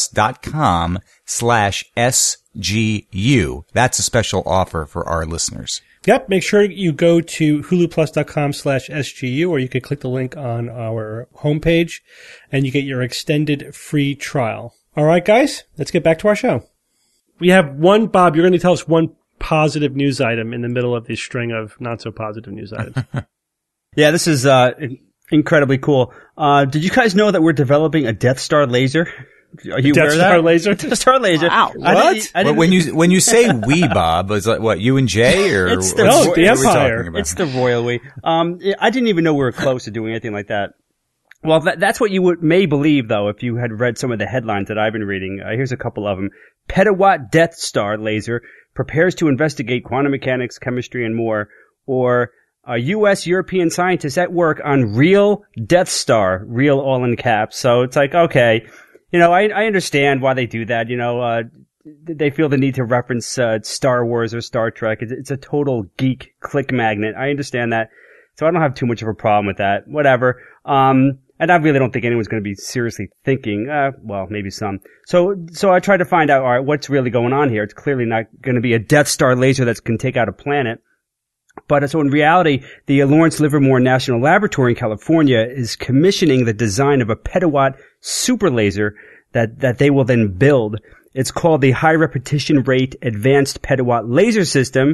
huluplus.com/SGU. That's a special offer for our listeners. Yep, make sure you go to huluplus.com/SGU, or you can click the link on our homepage and you get your extended free trial. All right, guys, let's get back to our show. We have Bob, you're going to tell us one positive news item in the middle of this string of not so positive news items. Yeah, this is incredibly cool. Did you guys know that we're developing a Death Star laser? Are you aware of that? Death Star laser? Death Star laser. Wow. What? When you say we, Bob, is that what, you and Jay, or It's the- No, what the are we Empire. talking about? It's the royal we. I didn't even know we were close to doing anything like that. Well, that's what you may believe, though, if you had read some of the headlines that I've been reading. Here's a couple of them. Petawatt Death Star laser prepares to investigate quantum mechanics, chemistry, and more. Or U.S. European scientists at work on real Death Star, real all in caps. So it's like, okay, I understand why they do that. They feel the need to reference Star Wars or Star Trek. It's a total geek click magnet. I understand that. So I don't have too much of a problem with that. Whatever. And I really don't think anyone's going to be seriously thinking, well, maybe some. So I tried to find out, all right, what's really going on here. It's clearly not going to be a Death Star laser that can take out a planet. But so in reality, the Lawrence Livermore National Laboratory in California is commissioning the design of a petawatt super laser that they will then build. It's called the High Repetition Rate Advanced Petawatt Laser System,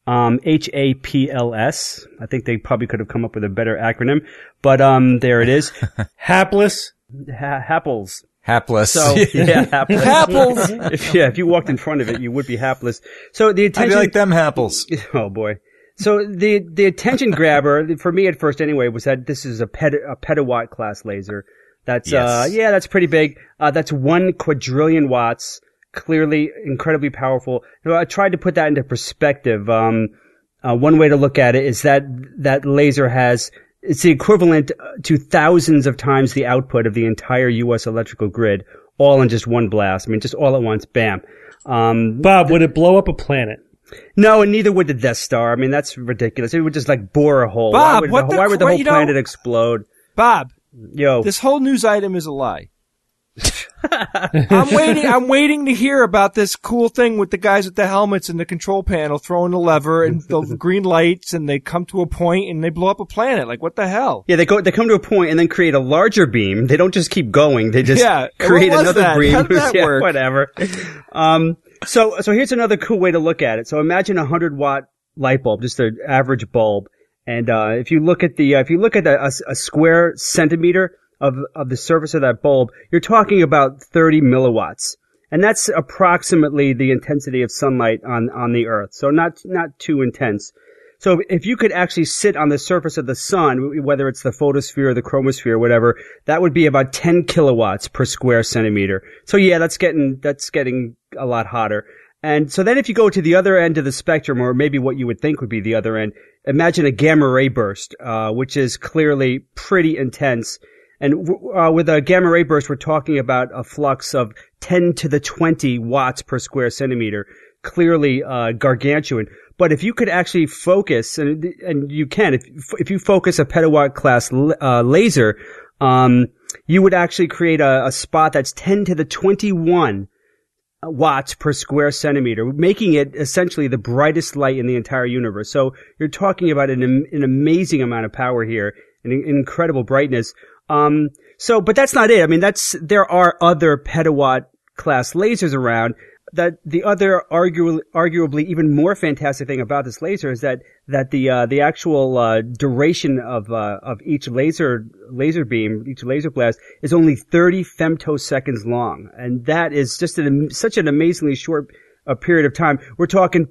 HAPLS. I think they probably could have come up with a better acronym, but there it is. Hapless. Happles. Hapless. So yeah, hapless. Apples. If you walked in front of it, you would be hapless. So the I'd attention. be like them happles. Oh boy. So the attention grabber for me at first anyway was that this is a petawatt class laser. That's Yes. that's pretty big. That's 1 quadrillion watts. Clearly incredibly powerful. I tried to put that into perspective. One way to look at it is that laser it's the equivalent to thousands of times the output of the entire U.S. electrical grid, all in just one blast. I mean, just all at once, bam. Bob, would it blow up a planet? No, and neither would the Death Star. I mean, that's ridiculous. It would just like bore a hole. Bob, why would the whole planet explode? Bob, Yo. this whole news item is a lie. I'm waiting to hear about this cool thing with the guys with the helmets and the control panel throwing the lever and the green lights, and they come to a point and they blow up a planet. Like, what the hell? Yeah, they come to a point and then create a larger beam. They don't just keep going. They just create what was another that? beam. How did that work? Whatever. So here's another cool way to look at it. So imagine a 100-watt light bulb, just an average bulb. And, if you look at a square centimeter of the surface of that bulb, you're talking about 30 milliwatts. And that's approximately the intensity of sunlight on the Earth. So not too intense. So if you could actually sit on the surface of the sun, whether it's the photosphere or the chromosphere or whatever, that would be about 10 kilowatts per square centimeter. So yeah, that's getting a lot hotter. And so then if you go to the other end of the spectrum, or maybe what you would think would be the other end, imagine a gamma ray burst, which is clearly pretty intense. And with a gamma ray burst, we're talking about a flux of 10 to the 20 watts per square centimeter. Clearly gargantuan. But if you could actually focus, and you can, if you focus a petawatt class laser, you would actually create a spot that's 10 to the 21 watts per square centimeter, making it essentially the brightest light in the entire universe. So you're talking about an amazing amount of power here, an incredible brightness. But that's not it. I mean, there are other petawatt class lasers around. That the other arguably even more fantastic thing about this laser is that the actual duration of each laser beam, each laser blast is only 30 femtoseconds long, and that is just such an amazingly short period of time. We're talking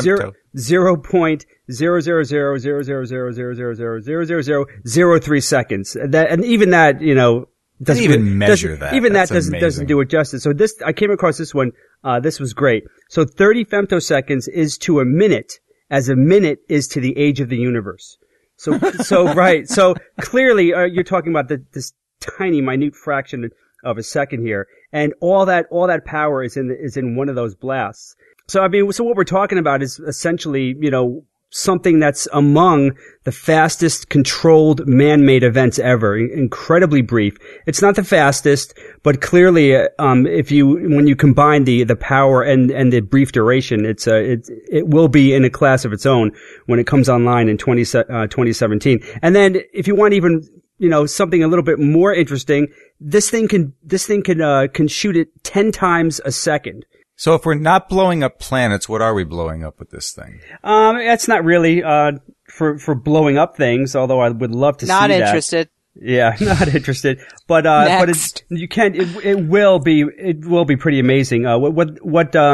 0.0000000000003 seconds. And even that, doesn't even measure that. Even That's that doesn't do it justice. So I came across this one. This was great. So 30 femtoseconds is to a minute as a minute is to the age of the universe. So right. So clearly, you're talking about this tiny, minute fraction of a second here. And all that power is in one of those blasts. So what we're talking about is essentially, something that's among the fastest controlled man-made events ever. Incredibly brief. It's not the fastest, but clearly, when you combine the power and the brief duration, it will be in a class of its own when it comes online in 2017. And then if you want even, something a little bit more interesting, this thing can shoot it 10 times a second. So if we're not blowing up planets, what are we blowing up with this thing? That's not really, for blowing up things, although I would love to see that. Not interested. Yeah, not interested. But Next. it will be pretty amazing. What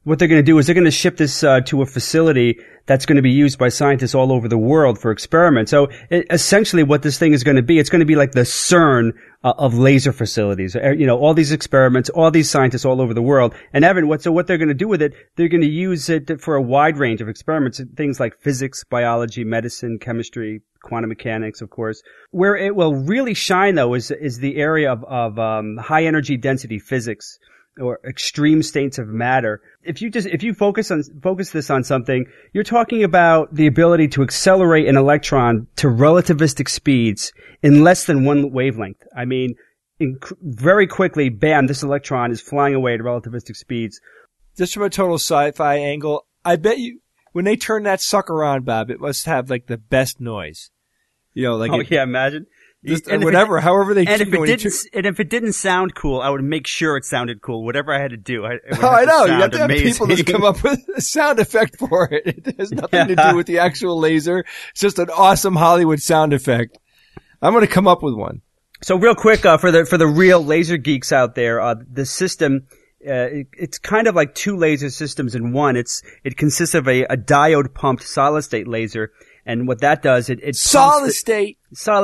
what they're going to do is they're going to ship this to a facility that's going to be used by scientists all over the world for experiments. So essentially what this thing is going to be, it's going to be like the CERN of laser facilities. You know, all these experiments, all these scientists all over the world. And Evan, what they're going to do with it, they're going to use it for a wide range of experiments, things like physics, biology, medicine, chemistry, quantum mechanics, of course. Where it will really shine, though, is the area of high energy density physics, or extreme states of matter. If you focus this on something, you're talking about the ability to accelerate an electron to relativistic speeds in less than one wavelength. I mean, very quickly, bam, this electron is flying away at relativistic speeds. Just from a total sci-fi angle, I bet you, when they turn that sucker on, Bob, it must have like the best noise. You know, like imagine. Just whatever, however they. And if it didn't sound cool, I would make sure it sounded cool. Whatever I had to do, I know. You have to have people just come up with a sound effect for it. It has nothing to do with the actual laser. It's just an awesome Hollywood sound effect. I'm going to come up with one. So real quick, for the real laser geeks out there, the system, it's kind of like two laser systems in one. It consists of a diode pumped solid state laser. And what that does, it solid state.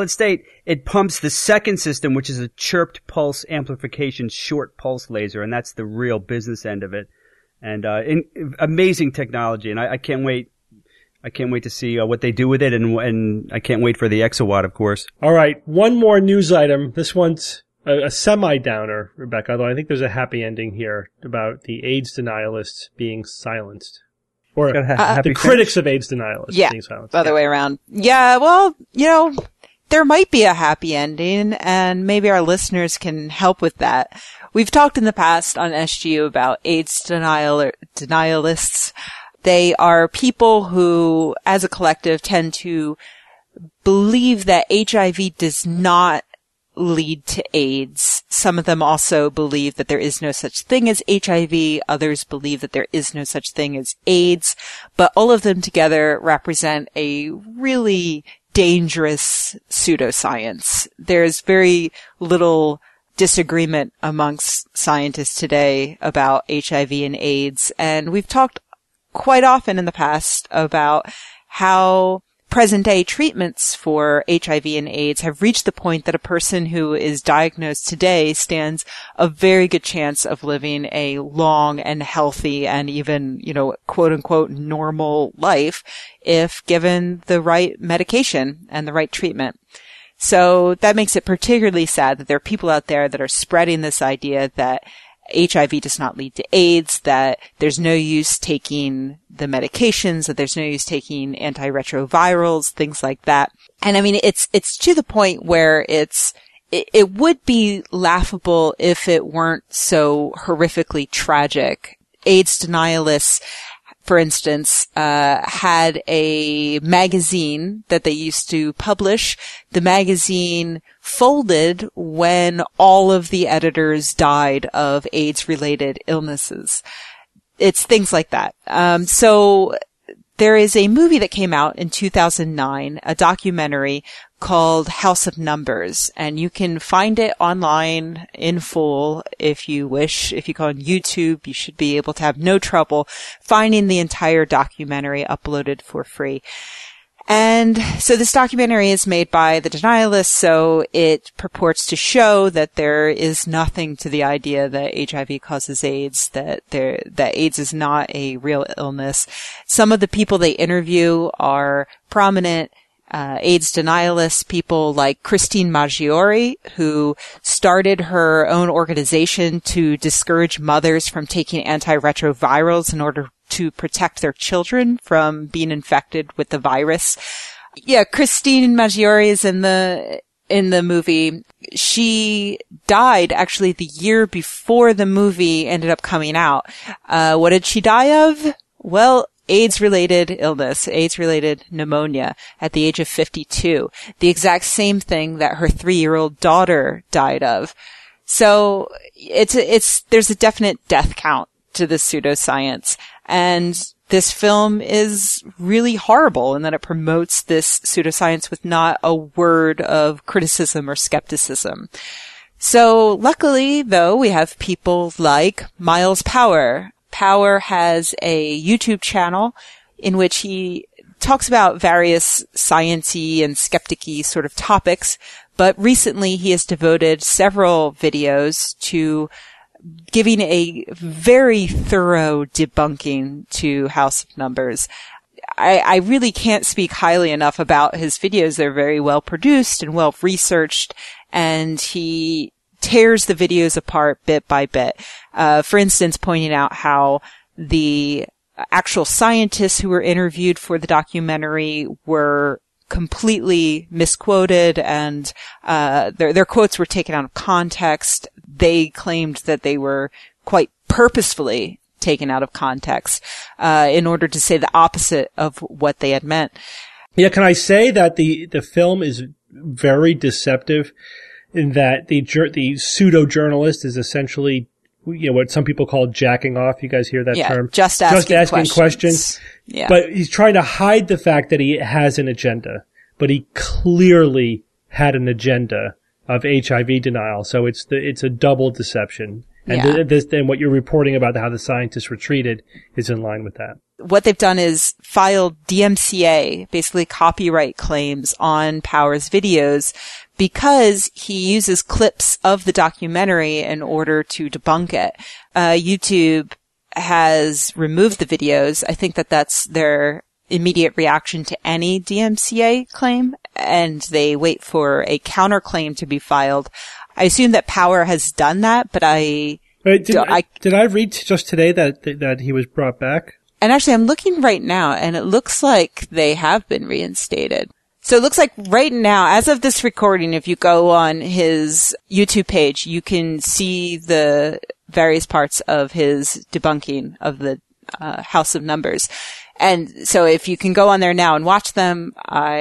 It pumps the second system, which is a chirped pulse amplification short pulse laser, and that's the real business end of it. And amazing technology, and I can't wait. I can't wait to see what they do with it, and I can't wait for the exawatt, of course. All right, one more news item. This one's a semi-downer, Rebecca, although I think there's a happy ending here about the AIDS denialists being silenced. Or the critics of AIDS denialists being silenced. Other way around. Yeah, well, you know, there might be a happy ending, and maybe our listeners can help with that. We've talked in the past on SGU about AIDS denialists. They are people who, as a collective, tend to believe that HIV does not lead to AIDS. Some of them also believe that there is no such thing as HIV. Others believe that there is no such thing as AIDS. But all of them together represent a really dangerous pseudoscience. There's very little disagreement amongst scientists today about HIV and AIDS. And we've talked quite often in the past about how present-day treatments for HIV and AIDS have reached the point that a person who is diagnosed today stands a very good chance of living a long and healthy and even, you know, quote-unquote normal life if given the right medication and the right treatment. So that makes it particularly sad that there are people out there that are spreading this idea that HIV does not lead to AIDS, that there's no use taking the medications, that there's no use taking antiretrovirals, things like that. And I mean, it's to the point where it would be laughable if it weren't so horrifically tragic. AIDS denialists, for instance, had a magazine that they used to publish. The magazine folded when all of the editors died of AIDS-related illnesses. It's things like that. So there is a movie that came out in 2009, a documentary called House of Numbers, and you can find it online in full if you wish. If you go on YouTube, you should be able to have no trouble finding the entire documentary uploaded for free. And so this documentary is made by the denialists, so it purports to show that there is nothing to the idea that HIV causes AIDS, that AIDS is not a real illness. Some of the people they interview are prominent AIDS denialists, people like Christine Maggiore, who started her own organization to discourage mothers from taking antiretrovirals in order to protect their children from being infected with the virus. Yeah, Christine Maggiore is in the movie. She died actually the year before the movie ended up coming out. What did she die of? Well, AIDS-related illness, AIDS-related pneumonia at the age of 52. The exact same thing that her 3-year-old daughter died of. So there's a definite death count to this pseudoscience. And this film is really horrible in that it promotes this pseudoscience with not a word of criticism or skepticism. So luckily, though, we have people like Miles Power, Power has a YouTube channel in which he talks about various science-y and skeptic-y sort of topics, but recently he has devoted several videos to giving a very thorough debunking to House of Numbers. I really can't speak highly enough about his videos. They're very well produced and well researched, and he tears the videos apart bit by bit. For instance, pointing out how the actual scientists who were interviewed for the documentary were completely misquoted, and their quotes were taken out of context. They claimed that they were quite purposefully taken out of context in order to say the opposite of what they had meant. Yeah, can I say that the film is very deceptive in that the pseudo-journalist is essentially, what some people call jacking off. You guys hear that term? Just asking questions. Yeah. But he's trying to hide the fact that he has an agenda. But he clearly had an agenda of HIV denial. So it's a double deception. And then what you're reporting about how the scientists were treated is in line with that. What they've done is filed DMCA, basically copyright claims on Power's videos, because he uses clips of the documentary in order to debunk it. YouTube has removed the videos. I think that's their immediate reaction to any DMCA claim, and they wait for a counterclaim to be filed. I assume that Power has done that, but did I read just today that he was brought back? And actually, I'm looking right now, and it looks like they have been reinstated. So it looks like right now, as of this recording, if you go on his YouTube page, you can see the various parts of his debunking of the House of Numbers. And so if you can go on there now and watch them,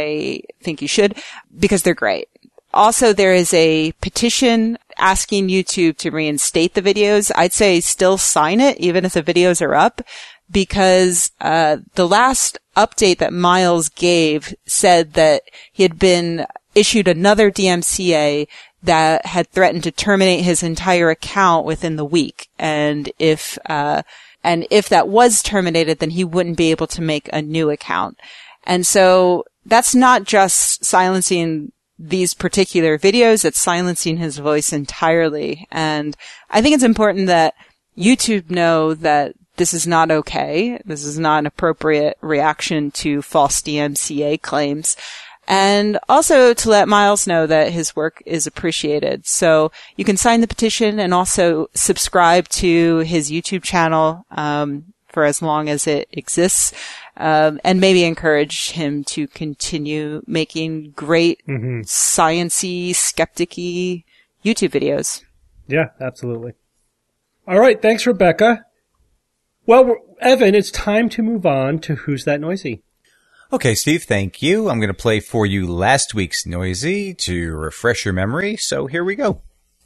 I think you should, because they're great. Also, there is a petition asking YouTube to reinstate the videos. I'd say still sign it, even if the videos are up, because the last update that Miles gave said that he had been issued another DMCA that had threatened to terminate his entire account within the week. And if that was terminated, then he wouldn't be able to make a new account. And so that's not just silencing these particular videos, it's silencing his voice entirely. And I think it's important that YouTube know that this is not okay. This is not an appropriate reaction to false DMCA claims. And also to let Miles know that his work is appreciated. So you can sign the petition and also subscribe to his YouTube channel for as long as it exists, and maybe encourage him to continue making great science-y, skeptic-y YouTube videos. Yeah, absolutely. All right, thanks, Rebecca. Well, Evan, it's time to move on to Who's That Noisy? Okay, Steve, thank you. I'm going to play for you last week's Noisy to refresh your memory, so here we go.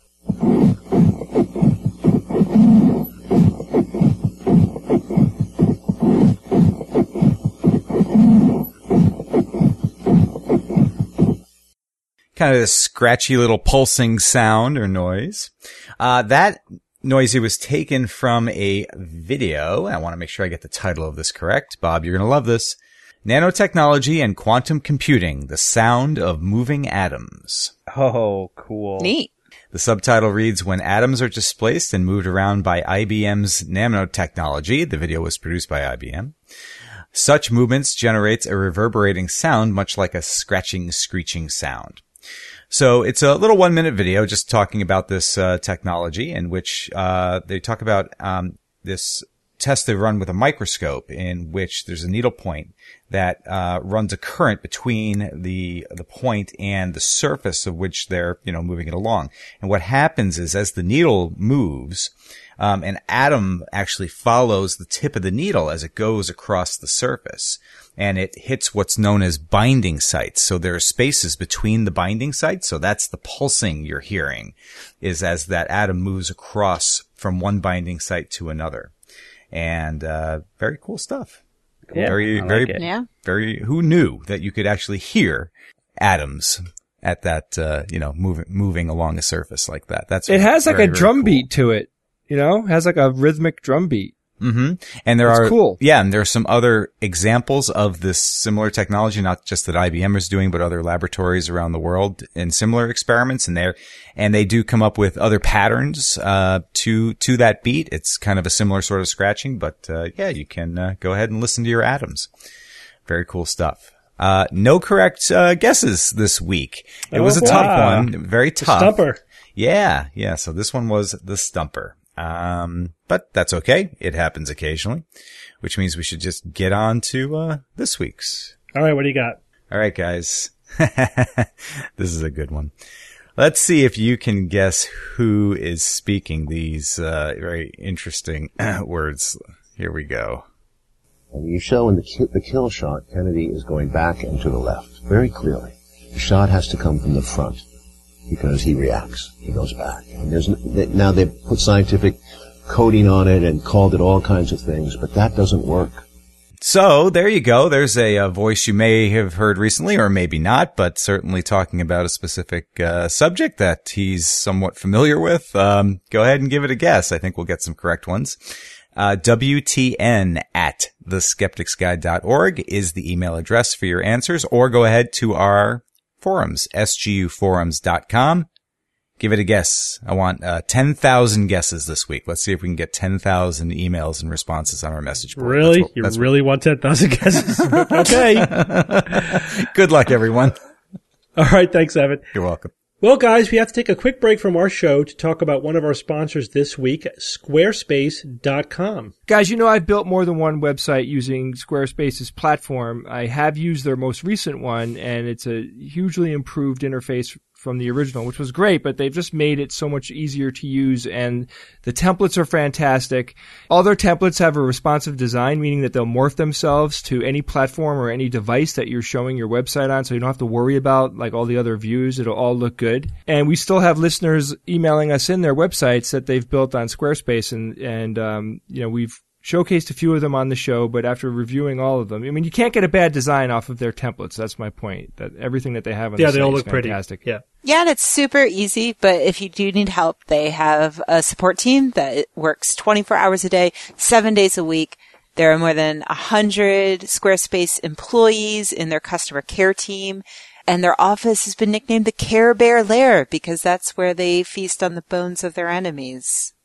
Kind of a scratchy little pulsing sound or noise. That Noisy was taken from a video. I want to make sure I get the title of this correct. Bob, you're going to love this. Nanotechnology and Quantum Computing, the Sound of Moving Atoms. Oh, cool. Neat. The subtitle reads, When Atoms Are Displaced and Moved Around by IBM's Nanotechnology. The video was produced by IBM. Such movements generates a reverberating sound, much like a scratching, screeching sound. So it's a little 1-minute video just talking about this technology in which they talk about this test they run with a microscope in which there's a needle point that runs a current between the point and the surface of which they're moving it along. And what happens is as the needle moves, an atom actually follows the tip of the needle as it goes across the surface. And it hits what's known as binding sites. So there are spaces between the binding sites. So that's the pulsing you're hearing, is as that atom moves across from one binding site to another. And very cool stuff. Yeah, Very. Who knew that you could actually hear atoms at that moving along a surface like that? It has like a drum beat to it. It has like a rhythmic drum beat. Mm-hmm. And there That's are cool. Yeah, and there are some other examples of this similar technology, not just that IBM is doing, but other laboratories around the world in similar experiments. And they do come up with other patterns to that beat. It's kind of a similar sort of scratching, but yeah, you can go ahead and listen to your atoms. Very cool stuff. No correct guesses this week. It was a tough one, very tough. Stumper. Yeah. So this one was the stumper. But that's okay. It happens occasionally, which means we should just get on to this week's. All right, what do you got? All right, guys. This is a good one. Let's see if you can guess who is speaking these very interesting words. Here we go. And you show in the kill shot, Kennedy is going back and to the left, very clearly. The shot has to come from the front, because he reacts. He goes back. And now they've put scientific coding on it and called it all kinds of things, but that doesn't work. So there you go. There's a voice you may have heard recently, or maybe not, but certainly talking about a specific subject that he's somewhat familiar with. Go ahead and give it a guess. I think we'll get some correct ones. WTN@theskepticsguide.org is the email address for your answers, or go ahead to our forums, sguforums.com. Give it a guess. I want 10,000 guesses this week. Let's see if we can get 10,000 emails and responses on our message board. Really? You really want 10,000 guesses? Okay. Good luck, everyone. All right. Thanks, Evan. You're welcome. Well, guys, we have to take a quick break from our show to talk about one of our sponsors this week, Squarespace.com. Guys, I've built more than one website using Squarespace's platform. I have used their most recent one, and it's a hugely improved interface from the original, which was great, but they've just made it so much easier to use, and the templates are fantastic. All their templates have a responsive design, meaning that they'll morph themselves to any platform or any device that you're showing your website on, so you don't have to worry about like all the other views. It'll all look good. And we still have listeners emailing us in their websites that they've built on Squarespace, and we've showcased a few of them on the show, but after reviewing all of them, you can't get a bad design off of their templates. That's my point. That everything that they have on the site they all is look fantastic. pretty. Yeah, and it's super easy, but if you do need help, they have a support team that works 24 hours a day, 7 days a week. There are more than 100 Squarespace employees in their customer care team, and their office has been nicknamed the Care Bear Lair because that's where they feast on the bones of their enemies.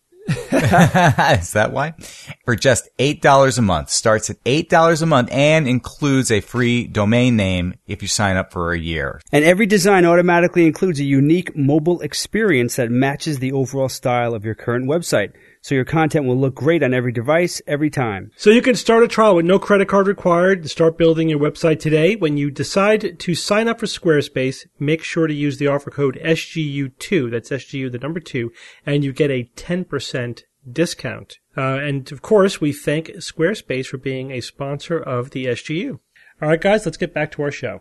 Is that why? For just $8 a month. Starts at $8 a month and includes a free domain name if you sign up for a year. And every design automatically includes a unique mobile experience that matches the overall style of your current website. So your content will look great on every device, every time. So you can start a trial with no credit card required and start building your website today. When you decide to sign up for Squarespace, make sure to use the offer code SGU2, that's SGU the number 2, and you get a 10% discount. And of course, we thank Squarespace for being a sponsor of the SGU. All right, guys, let's get back to our show.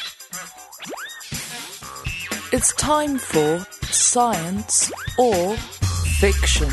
It's time for Science or Fiction.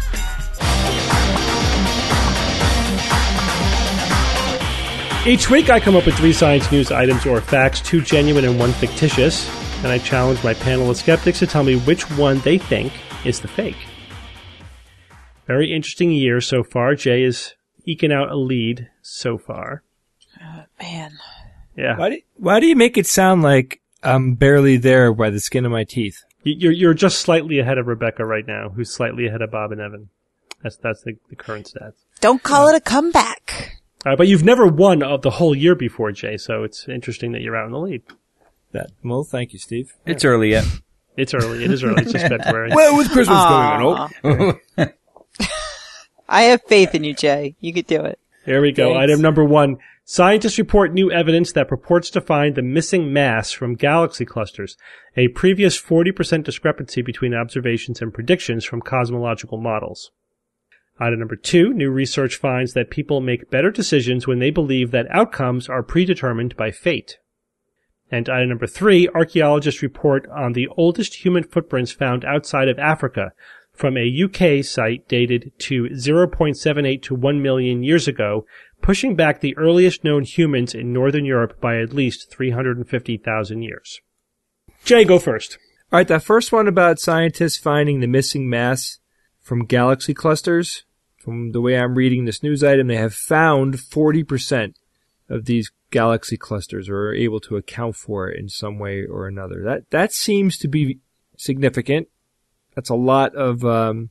Each week I come up with 3 science news items or facts, 2 genuine and 1 fictitious, and I challenge my panel of skeptics to tell me which one they think is the fake. Very interesting year so far. Jay is eking out a lead so far. Man. Yeah. Why do you make it sound like I'm barely there by the skin of my teeth? You're just slightly ahead of Rebecca right now, who's slightly ahead of Bob and Evan. That's the current stats. Don't call it a comeback. But you've never won of the whole year before, Jay, so it's interesting that you're out in the lead. Well, thank you, Steve. It's early yet. It's early. It is early. It's just February. Well, with Christmas going on. I have faith in you, Jay. You could do it. There we go. Thanks. Item number 1. Scientists report new evidence that purports to find the missing mass from galaxy clusters, a previous 40% discrepancy between observations and predictions from cosmological models. Item number 2, new research finds that people make better decisions when they believe that outcomes are predetermined by fate. And item number 3, archaeologists report on the oldest human footprints found outside of Africa from a UK site dated to 0.78 to 1 million years ago, pushing back the earliest known humans in Northern Europe by at least 350,000 years. Jay, go first. All right, that first one about scientists finding the missing mass from galaxy clusters. From the way I'm reading this news item, they have found 40% of these galaxy clusters, or are able to account for it in some way or another. That seems to be significant. That's a lot of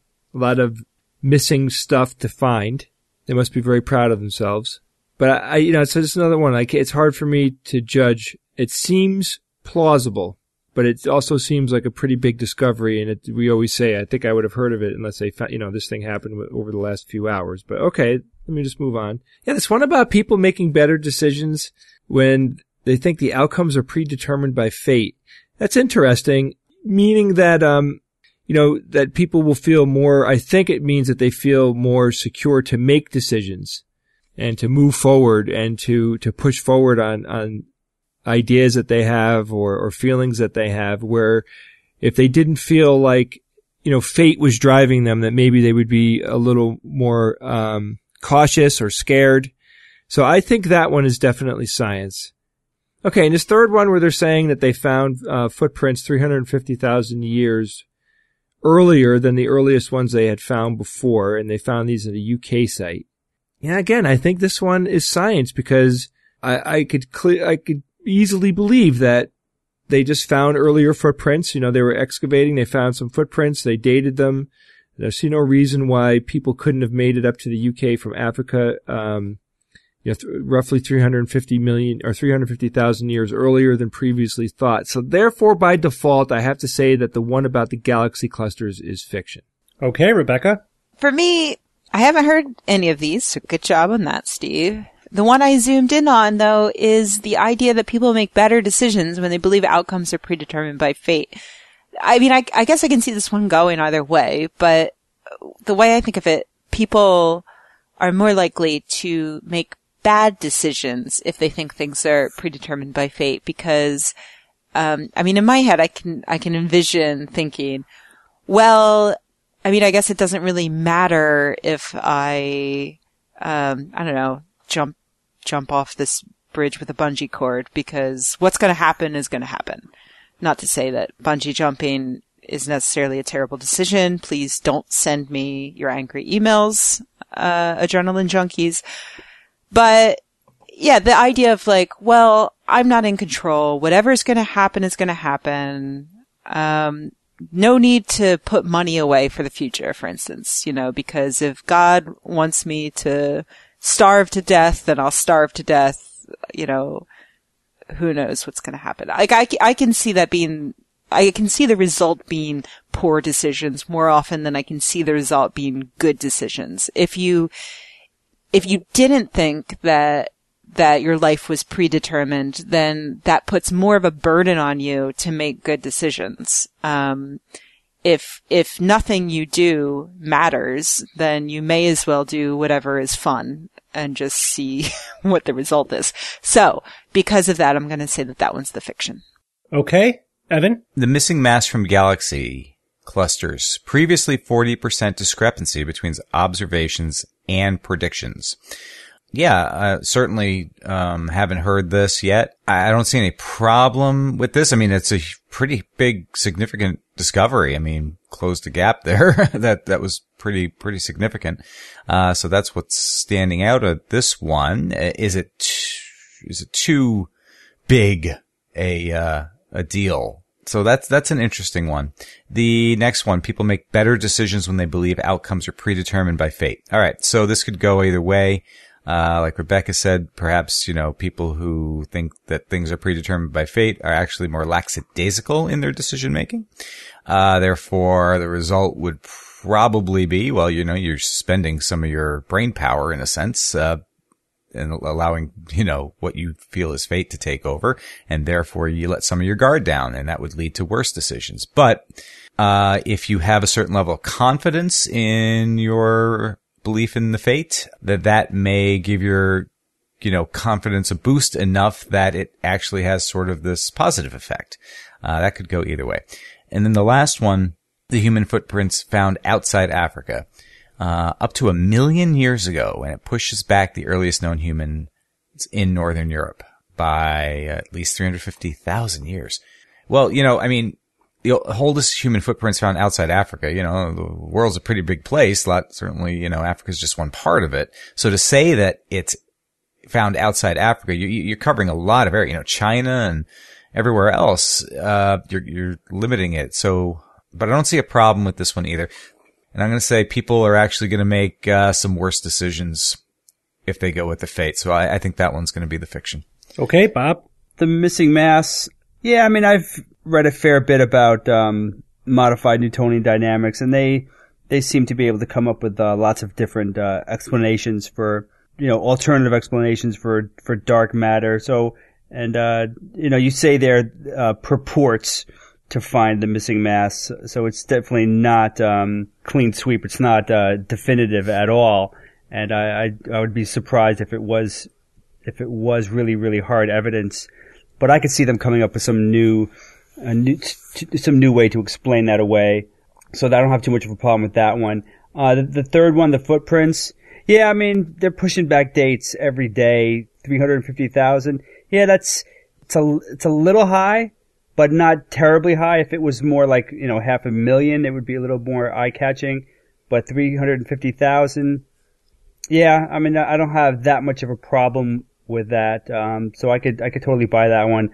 missing stuff to find. They must be very proud of themselves. But so it's another one. It's hard for me to judge. It seems plausible, but it also seems like a pretty big discovery. And we always say, I think I would have heard of it unless they found, this thing happened over the last few hours. But okay, let me just move on. Yeah, this one about people making better decisions when they think the outcomes are predetermined by fate. That's interesting, meaning that, that people will feel more, I think it means that they feel more secure to make decisions and to move forward and to push forward on ideas that they have or feelings that they have, where if they didn't feel like, fate was driving them, that maybe they would be a little more, cautious or scared. So I think that one is definitely science. Okay, and this third one where they're saying that they found footprints 350,000 years earlier than the earliest ones they had found before, and they found these at a UK site. Yeah, again, I think this one is science because I could easily believe that they just found earlier footprints. They were excavating, they found some footprints, they dated them. I see no reason why people couldn't have made it up to the UK from Africa, roughly 350 million or 350,000 years earlier than previously thought. So therefore, by default, I have to say that the one about the galaxy clusters is fiction. Okay, Rebecca. For me, I haven't heard any of these, so good job on that, Steve. The one I zoomed in on, though, is the idea that people make better decisions when they believe outcomes are predetermined by fate. I mean, I guess I can see this one going either way, but the way I think of it, people are more likely to make bad decisions if they think things are predetermined by fate because, in my head, I can envision thinking, well, I guess it doesn't really matter if I don't know, jump off this bridge with a bungee cord because what's going to happen is going to happen. Not to say that bungee jumping is necessarily a terrible decision. Please don't send me your angry emails, adrenaline junkies. But yeah, the idea of like, well, I'm not in control. Whatever's going to happen is going to happen. No need to put money away for the future, for instance, because if God wants me to starve to death, then I'll starve to death, who knows what's going to happen. Like, I can see that I can see the result being poor decisions more often than I can see the result being good decisions. If you didn't think that your life was predetermined, then that puts more of a burden on you to make good decisions. If nothing you do matters, then you may as well do whatever is fun and just see what the result is. So, because of that, I'm going to say that one's the fiction. Okay. Evan? The missing mass from galaxy clusters. Previously 40% discrepancy between observations and predictions. Yeah, certainly haven't heard this yet. I don't see any problem with this. It's a pretty big, significant discovery. Closed a gap there. that was pretty significant. So that's what's standing out of this one. Is it too big a deal? So that's an interesting one. The next one, people make better decisions when they believe outcomes are predetermined by fate. All right. So this could go either way. Like Rebecca said, perhaps, people who think that things are predetermined by fate are actually more lackadaisical in their decision making. Therefore, the result would probably be, well, you're spending some of your brain power in a sense, and allowing, what you feel is fate to take over. And therefore you let some of your guard down, and that would lead to worse decisions. But, if you have a certain level of confidence in your belief in the fate, that may give your, confidence a boost enough that it actually has sort of this positive effect. That could go either way. And then the last one, the human footprints found outside Africa, up to 1 million years ago, and it pushes back the earliest known humans in Northern Europe by at least 350,000 years. Well, the oldest human footprints found outside Africa. You know, the world's a pretty big place. Certainly, you know, Africa's just one part of it. So to say that it's found outside Africa, you're covering a lot of area. You know, China and everywhere else. You're limiting it. So, but I don't see a problem with this one either. And I'm going to say people are actually going to make some worse decisions if they go with the fate. So I think that one's going to be the fiction. Okay, Bob. The missing mass. Yeah, I mean, I've read a fair bit about modified Newtonian dynamics, and they seem to be able to come up with lots of different explanations for, you know, alternative explanations for dark matter. So, and you know, you say there purports to find the missing mass, so it's definitely not clean sweep. It's not definitive at all, and I would be surprised if it was really, really hard evidence. But I could see them coming up with some new way to explain that away. So I don't have too much of a problem with that one. The third one, the footprints. Yeah, I mean, they're pushing back dates every day. 350,000. Yeah, it's a little high, but not terribly high. If it was more like, you know, 500,000, it would be a little more eye-catching. But 350,000. Yeah, I mean, I don't have that much of a problem with that. So I could totally buy that one.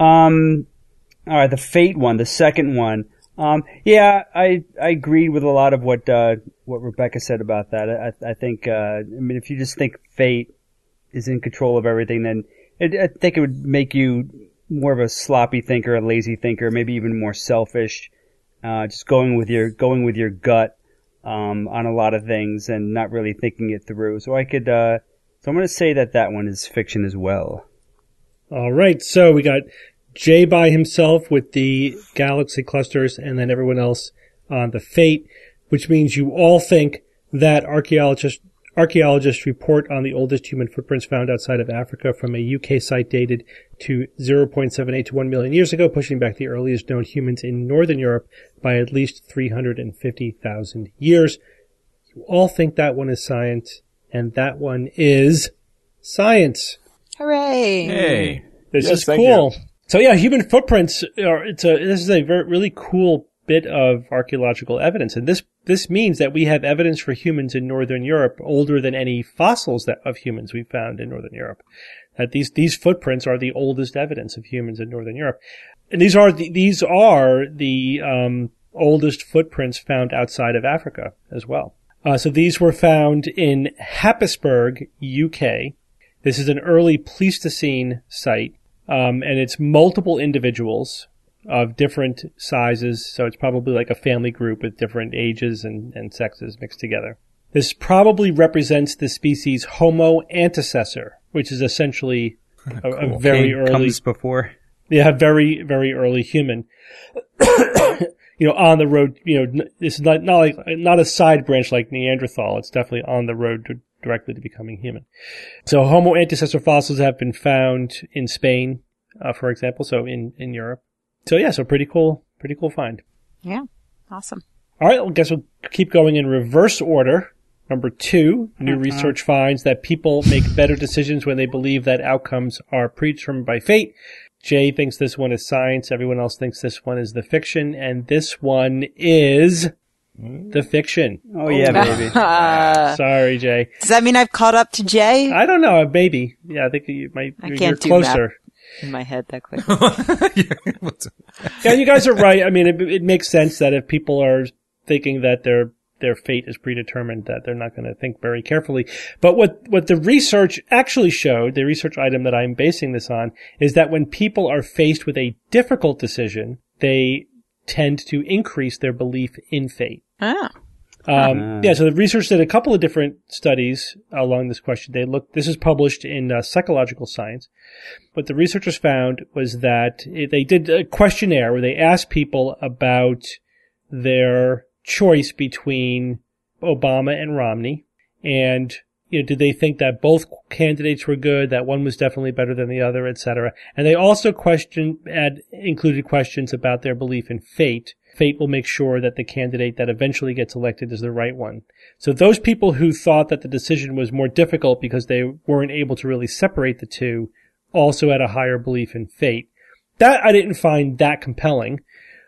All right, the fate one, the second one. Yeah, I agreed with a lot of what Rebecca said about that. I think, I mean, if you just think fate is in control of everything, then I think it would make you more of a sloppy thinker, a lazy thinker, maybe even more selfish. Just going with your gut, on a lot of things and not really thinking it through. So so I'm going to say that one is fiction as well. All right. So we got Jay by himself with the galaxy clusters and then everyone else on the fate, which means you all think that archaeologists report on the oldest human footprints found outside of Africa from a UK site dated to 0.78 to 1 million years ago, pushing back the earliest known humans in Northern Europe by at least 350,000 years. You all think that one is science, and that one is science. Hooray! Hey. This is cool. So yeah, human footprints this is a really cool bit of archaeological evidence. And this means that we have evidence for humans in Northern Europe older than any fossils of humans we found in Northern Europe. That these footprints are the oldest evidence of humans in Northern Europe. And these are the oldest footprints found outside of Africa as well. So these were found in Happisburgh, UK. This is an early Pleistocene site. And it's multiple individuals of different sizes, so it's probably like a family group with different ages and sexes mixed together. This probably represents the species Homo antecessor, which is essentially a very early... comes before. Yeah, very, very early human. On the road, this is not a side branch like Neanderthal. It's definitely on the road directly to becoming human. So Homo antecessor fossils have been found in Spain, for example, so in Europe. So yeah, so pretty cool find. Yeah, awesome. All right, I guess we'll keep going in reverse order. Number 2, new research finds that people make better decisions when they believe that outcomes are predetermined by fate. Jay thinks this one is science. Everyone else thinks this one is the fiction. And this one is the fiction. Oh, yeah, baby. Sorry, Jay. Does that mean I've caught up to Jay? I don't know. Maybe. Yeah, I think you're closer. In my head that quick. Yeah, you guys are right. I mean, it makes sense that if people are thinking that their fate is predetermined, that they're not going to think very carefully. But what the research actually showed, the research item that I'm basing this on, is that when people are faced with a difficult decision, they tend to increase their belief in fate. Ah. Yeah, so the research did a couple of different studies along this question. This is published in Psychological Science. What the researchers found was that they did a questionnaire where they asked people about their choice between Obama and Romney, and did they think that both candidates were good, that one was definitely better than the other, etc. And they also included questions about their belief in fate. Fate will make sure that the candidate that eventually gets elected is the right one. So those people who thought that the decision was more difficult because they weren't able to really separate the two also had a higher belief in fate. That I didn't find that compelling.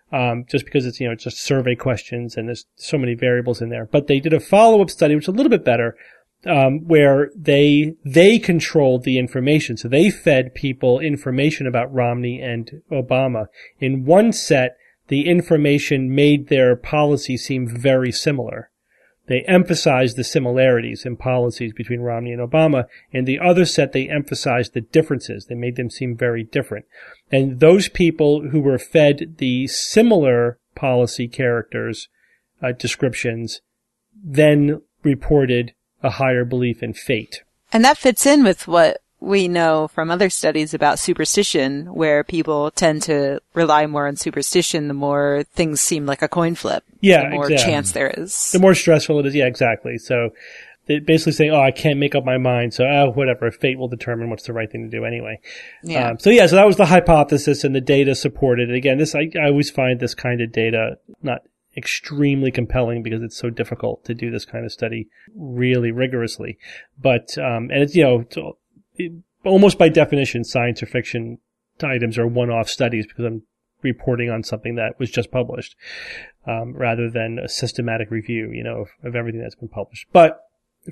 just because it's, it's just survey questions and there's so many variables in there. But they did a follow-up study, which is a little bit better, where they controlled the information. So they fed people information about Romney and Obama. In one set, the information made their policy seem very similar. They emphasized the similarities in policies between Romney and Obama. In the other set, they emphasized the differences. They made them seem very different. And those people who were fed the similar policy characters, descriptions, then reported a higher belief in fate. And that fits in with what we know from other studies about superstition, where people tend to rely more on superstition the more things seem like a coin flip. Yeah, the more exactly. chance there is. The more stressful it is. Yeah, exactly. So they basically saying, I can't make up my mind. So, whatever. Fate will determine what's the right thing to do anyway. Yeah. So that was the hypothesis, and the data supported it. Again, I always find this kind of data not extremely compelling because it's so difficult to do this kind of study really rigorously. But, and it's, almost by definition, science or fiction items are one-off studies because I'm reporting on something that was just published, rather than a systematic review, of everything that's been published. But,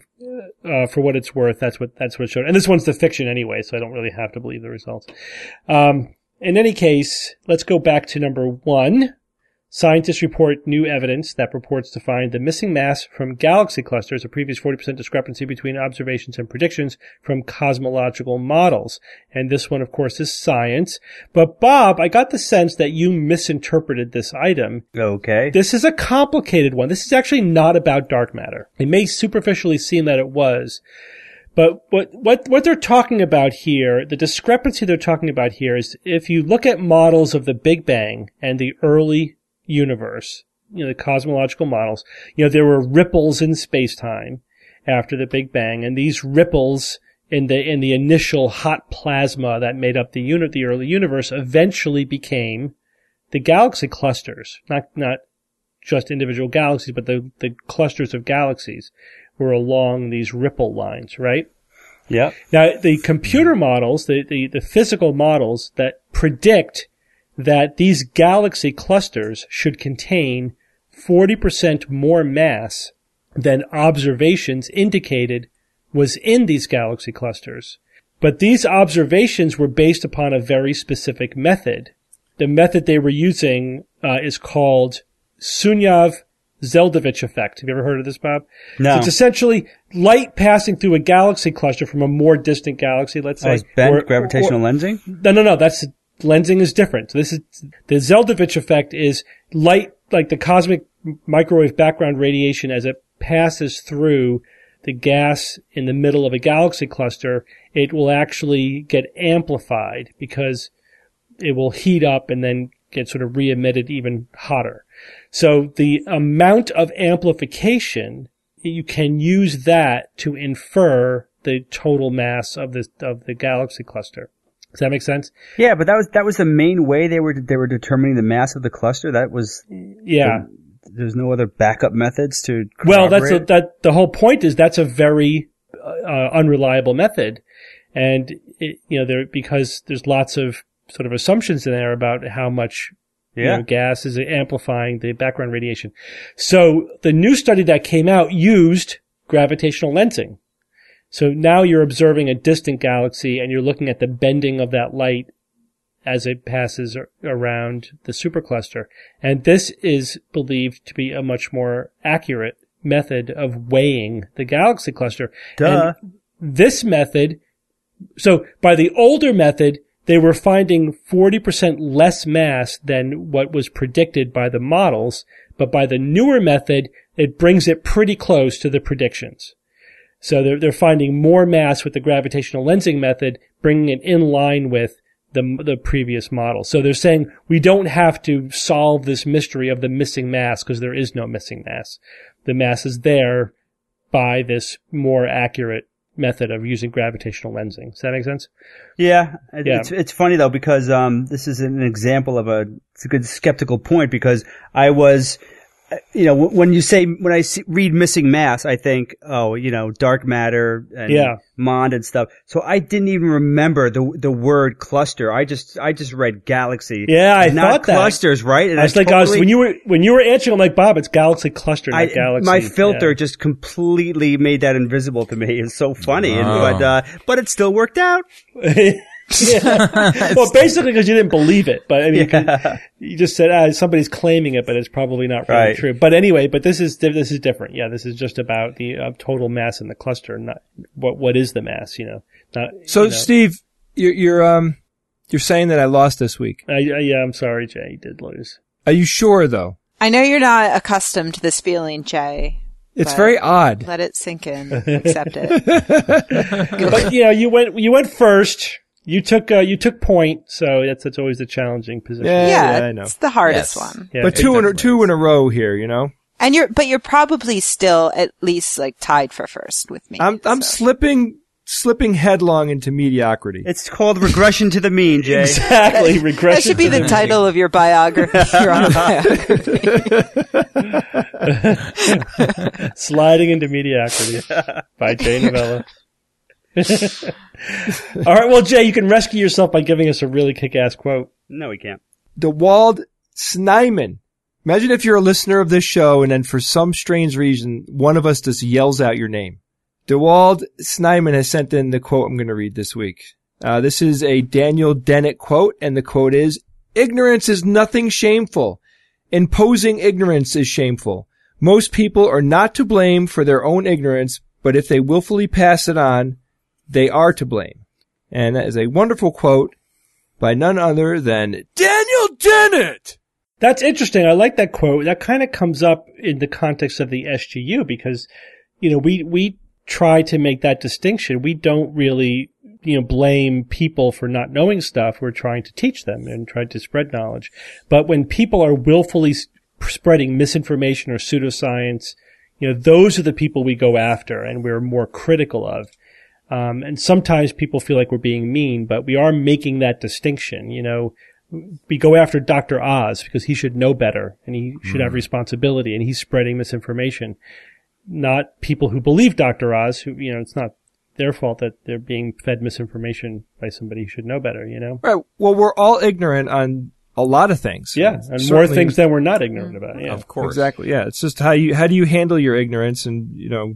for what it's worth, that's what it showed. And this one's the fiction anyway, so I don't really have to believe the results. In any case, let's go back to number 1. Scientists report new evidence that purports to find the missing mass from galaxy clusters, a previous 40% discrepancy between observations and predictions from cosmological models. And this one, of course, is science. But Bob, I got the sense that you misinterpreted this item. Okay. This is a complicated one. This is actually not about dark matter. It may superficially seem that it was. But what they're talking about here, the discrepancy they're talking about here is if you look at models of the Big Bang and the early universe, the cosmological models, there were ripples in space-time after the Big Bang, and these ripples in the initial hot plasma that made up the early universe eventually became the galaxy clusters, not just individual galaxies, but the clusters of galaxies were along these ripple lines, right? Yeah. Now, the computer models, the physical models that predict that these galaxy clusters should contain 40% more mass than observations indicated was in these galaxy clusters. But these observations were based upon a very specific method. The method they were using is called Sunyaev-Zeldovich effect. Have you ever heard of this, Bob? No. So it's essentially light passing through a galaxy cluster from a more distant galaxy, let's say. It's bent gravitational lensing? No, lensing is different. So this is, the Zeldovich effect is light, like the cosmic microwave background radiation as it passes through the gas in the middle of a galaxy cluster, it will actually get amplified because it will heat up and then get sort of re-emitted even hotter. So the amount of amplification, you can use that to infer the total mass of the galaxy cluster. Does that make sense? Yeah, but that was the main way they were determining the mass of the cluster. That was there's no other backup methods to corroborate. Well, the whole point is that's a very unreliable method, and because there's lots of sort of assumptions in there about how much gas is amplifying the background radiation. So the new study that came out used gravitational lensing. So now you're observing a distant galaxy and you're looking at the bending of that light as it passes around the supercluster. And this is believed to be a much more accurate method of weighing the galaxy cluster. Duh. And this method, so by the older method, they were finding 40% less mass than what was predicted by the models, but by the newer method, it brings it pretty close to the predictions. So they're finding more mass with the gravitational lensing method, bringing it in line with the previous model. So they're saying we don't have to solve this mystery of the missing mass because there is no missing mass. The mass is there by this more accurate method of using gravitational lensing. Does that make sense? Yeah. It's funny though because this is an example of it's a good skeptical point because I was when I read Missing Mass, I think, dark matter and Mond and stuff. So I didn't even remember the word cluster. I just read galaxy. Yeah, I not thought that. clusters, right? And I was when you were answering, I'm like, Bob, it's galaxy cluster, not galaxy. My filter just completely made that invisible to me. It's so funny, but it still worked out. Well, basically because you didn't believe it, but I mean, you just said somebody's claiming it, but it's probably not really true. But anyway, this is different. Yeah, this is just about the total mass in the cluster, not what is the mass. Steve, you're saying that I lost this week. Yeah, I'm sorry, Jay, you did lose. Are you sure though? I know you're not accustomed to this feeling, Jay. It's very odd. Let it sink in. Accept it. But you went first. You took point, so that's always the challenging position. Yeah, I know. It's the hardest one. Yeah, but two in a row here, And you're probably still at least like tied for first with me. I'm slipping headlong into mediocrity. It's called regression to the mean, Jay. Exactly, regression. That should be the title of your biography. Your autobiography. Sliding into mediocrity by Jay Novella. All right, well, Jay, you can rescue yourself by giving us a really kick-ass quote. No, we can't. Dewald Snyman. Imagine if you're a listener of this show and then for some strange reason, one of us just yells out your name. Dewald Snyman has sent in the quote I'm going to read this week. This is a Daniel Dennett quote, and the quote is, "Ignorance is nothing shameful. Imposing ignorance is shameful. Most people are not to blame for their own ignorance, but if they willfully pass it on, they are to blame." And that is a wonderful quote by none other than Daniel Dennett. That's interesting. I like that quote. That kind of comes up in the context of the SGU because, we try to make that distinction. We don't really, blame people for not knowing stuff. We're trying to teach them and try to spread knowledge. But when people are willfully spreading misinformation or pseudoscience, those are the people we go after and we're more critical of. And sometimes people feel like we're being mean, but we are making that distinction. We go after Dr. Oz because he should know better and he should have responsibility and he's spreading misinformation. Not people who believe Dr. Oz, who, it's not their fault that they're being fed misinformation by somebody who should know better, Right. Well, we're all ignorant on a lot of things. Yeah. And more things than we're not ignorant about. Yeah. Of course. Exactly. Yeah. It's just how do you handle your ignorance and,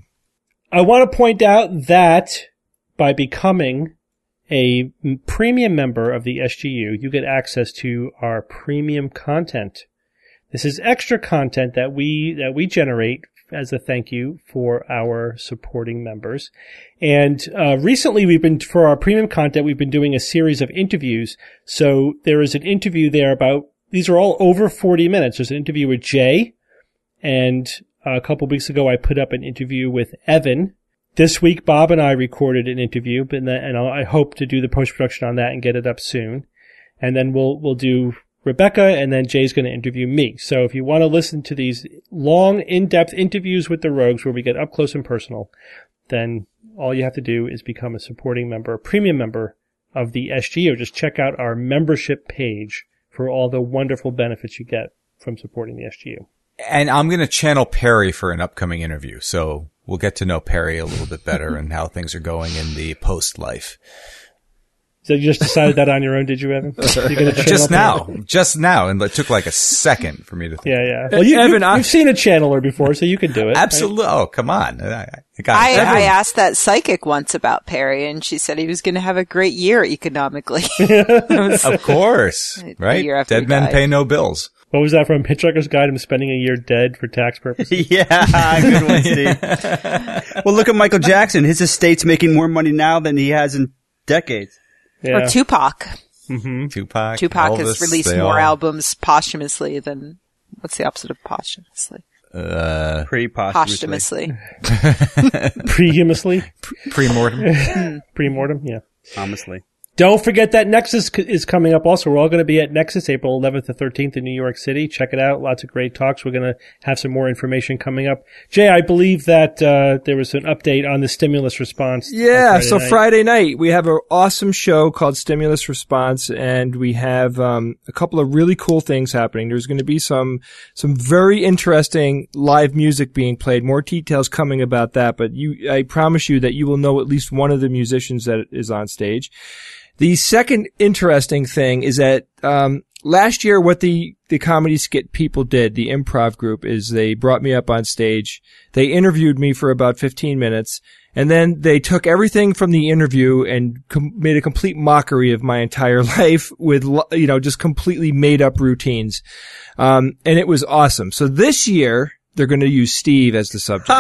I want to point out that by becoming a premium member of the SGU, you get access to our premium content. This is extra content that we generate as a thank you for our supporting members. And recently for our premium content, we've been doing a series of interviews. So there is an interview there these are all over 40 minutes. There's an interview with Jay, and a couple of weeks ago I put up an interview with Evan. This week, Bob and I recorded an interview, and I hope to do the post-production on that and get it up soon. And then we'll do Rebecca, and then Jay's going to interview me. So if you want to listen to these long, in-depth interviews with the Rogues where we get up close and personal, then all you have to do is become a supporting member, a premium member of the SGU. Just check out our membership page for all the wonderful benefits you get from supporting the SGU. And I'm going to channel Perry for an upcoming interview, so we'll get to know Perry a little bit better and how things are going in the post-life. So you just decided that on your own, did you, Evan? Just now, and it took like a second for me to think. Yeah. Well, you've seen a channeler before, so you can do it. Absolutely. Right? Oh, come on. I asked that psychic once about Perry, and she said he was going to have a great year economically. Of course, right? Dead men pay no bills. What was that from Hitchhiker's Guide? I'm spending a year dead for tax purposes. Yeah, good one, Steve. Well, look at Michael Jackson. His estate's making more money now than he has in decades. Yeah. Or Tupac. Mm-hmm. Tupac has released more albums posthumously than, what's the opposite of posthumously? Pre-posthumously. Prehumously? Pre-mortem. Pre-mortem, yeah. Honestly. Don't forget that Nexus is coming up also. We're all going to be at Nexus April 11th to 13th in New York City. Check it out. Lots of great talks. We're going to have some more information coming up. Jay, I believe that there was an update on the stimulus response. Yeah, Friday night we have an awesome show called Stimulus Response, and we have a couple of really cool things happening. There's going to be some very interesting live music being played. More details coming about that, but I promise you that you will know at least one of the musicians that is on stage. The second interesting thing is that last year what the Comedy Skit people did, the improv group, is they brought me up on stage. They interviewed me for about 15 minutes, and then they took everything from the interview and made a complete mockery of my entire life with, just completely made up routines. And it was awesome. So this year they're going to use Steve as the subject.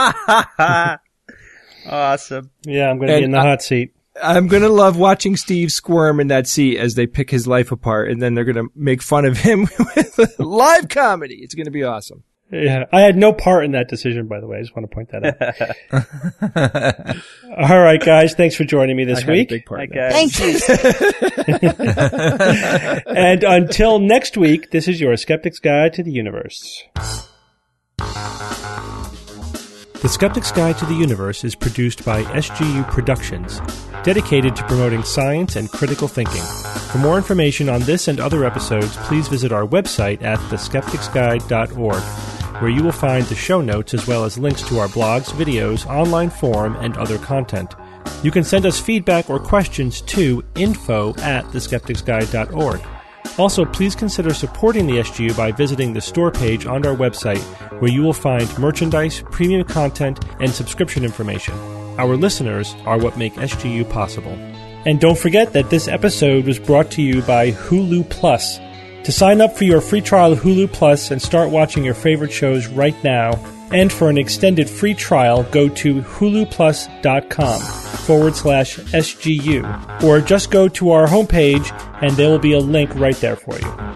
Awesome. Yeah, I'm going to be in the hot seat. I'm going to love watching Steve squirm in that seat as they pick his life apart, and then they're going to make fun of him with live comedy. It's going to be awesome. Yeah, I had no part in that decision, by the way. I just want to point that out. All right, guys. Thanks for joining me this week. Big part Thank you. And until next week, this is your Skeptic's Guide to the Universe. The Skeptic's Guide to the Universe is produced by SGU Productions, dedicated to promoting science and critical thinking. For more information on this and other episodes, please visit our website at theskepticsguide.org, where you will find the show notes as well as links to our blogs, videos, online forum, and other content. You can send us feedback or questions to info@theskepticsguide.org. Also, please consider supporting the SGU by visiting the store page on our website, where you will find merchandise, premium content, and subscription information. Our listeners are what make SGU possible. And don't forget that this episode was brought to you by Hulu Plus. To sign up for your free trial of Hulu Plus and start watching your favorite shows right now, and for an extended free trial, go to huluplus.com/SGU, or just go to our homepage and there will be a link right there for you.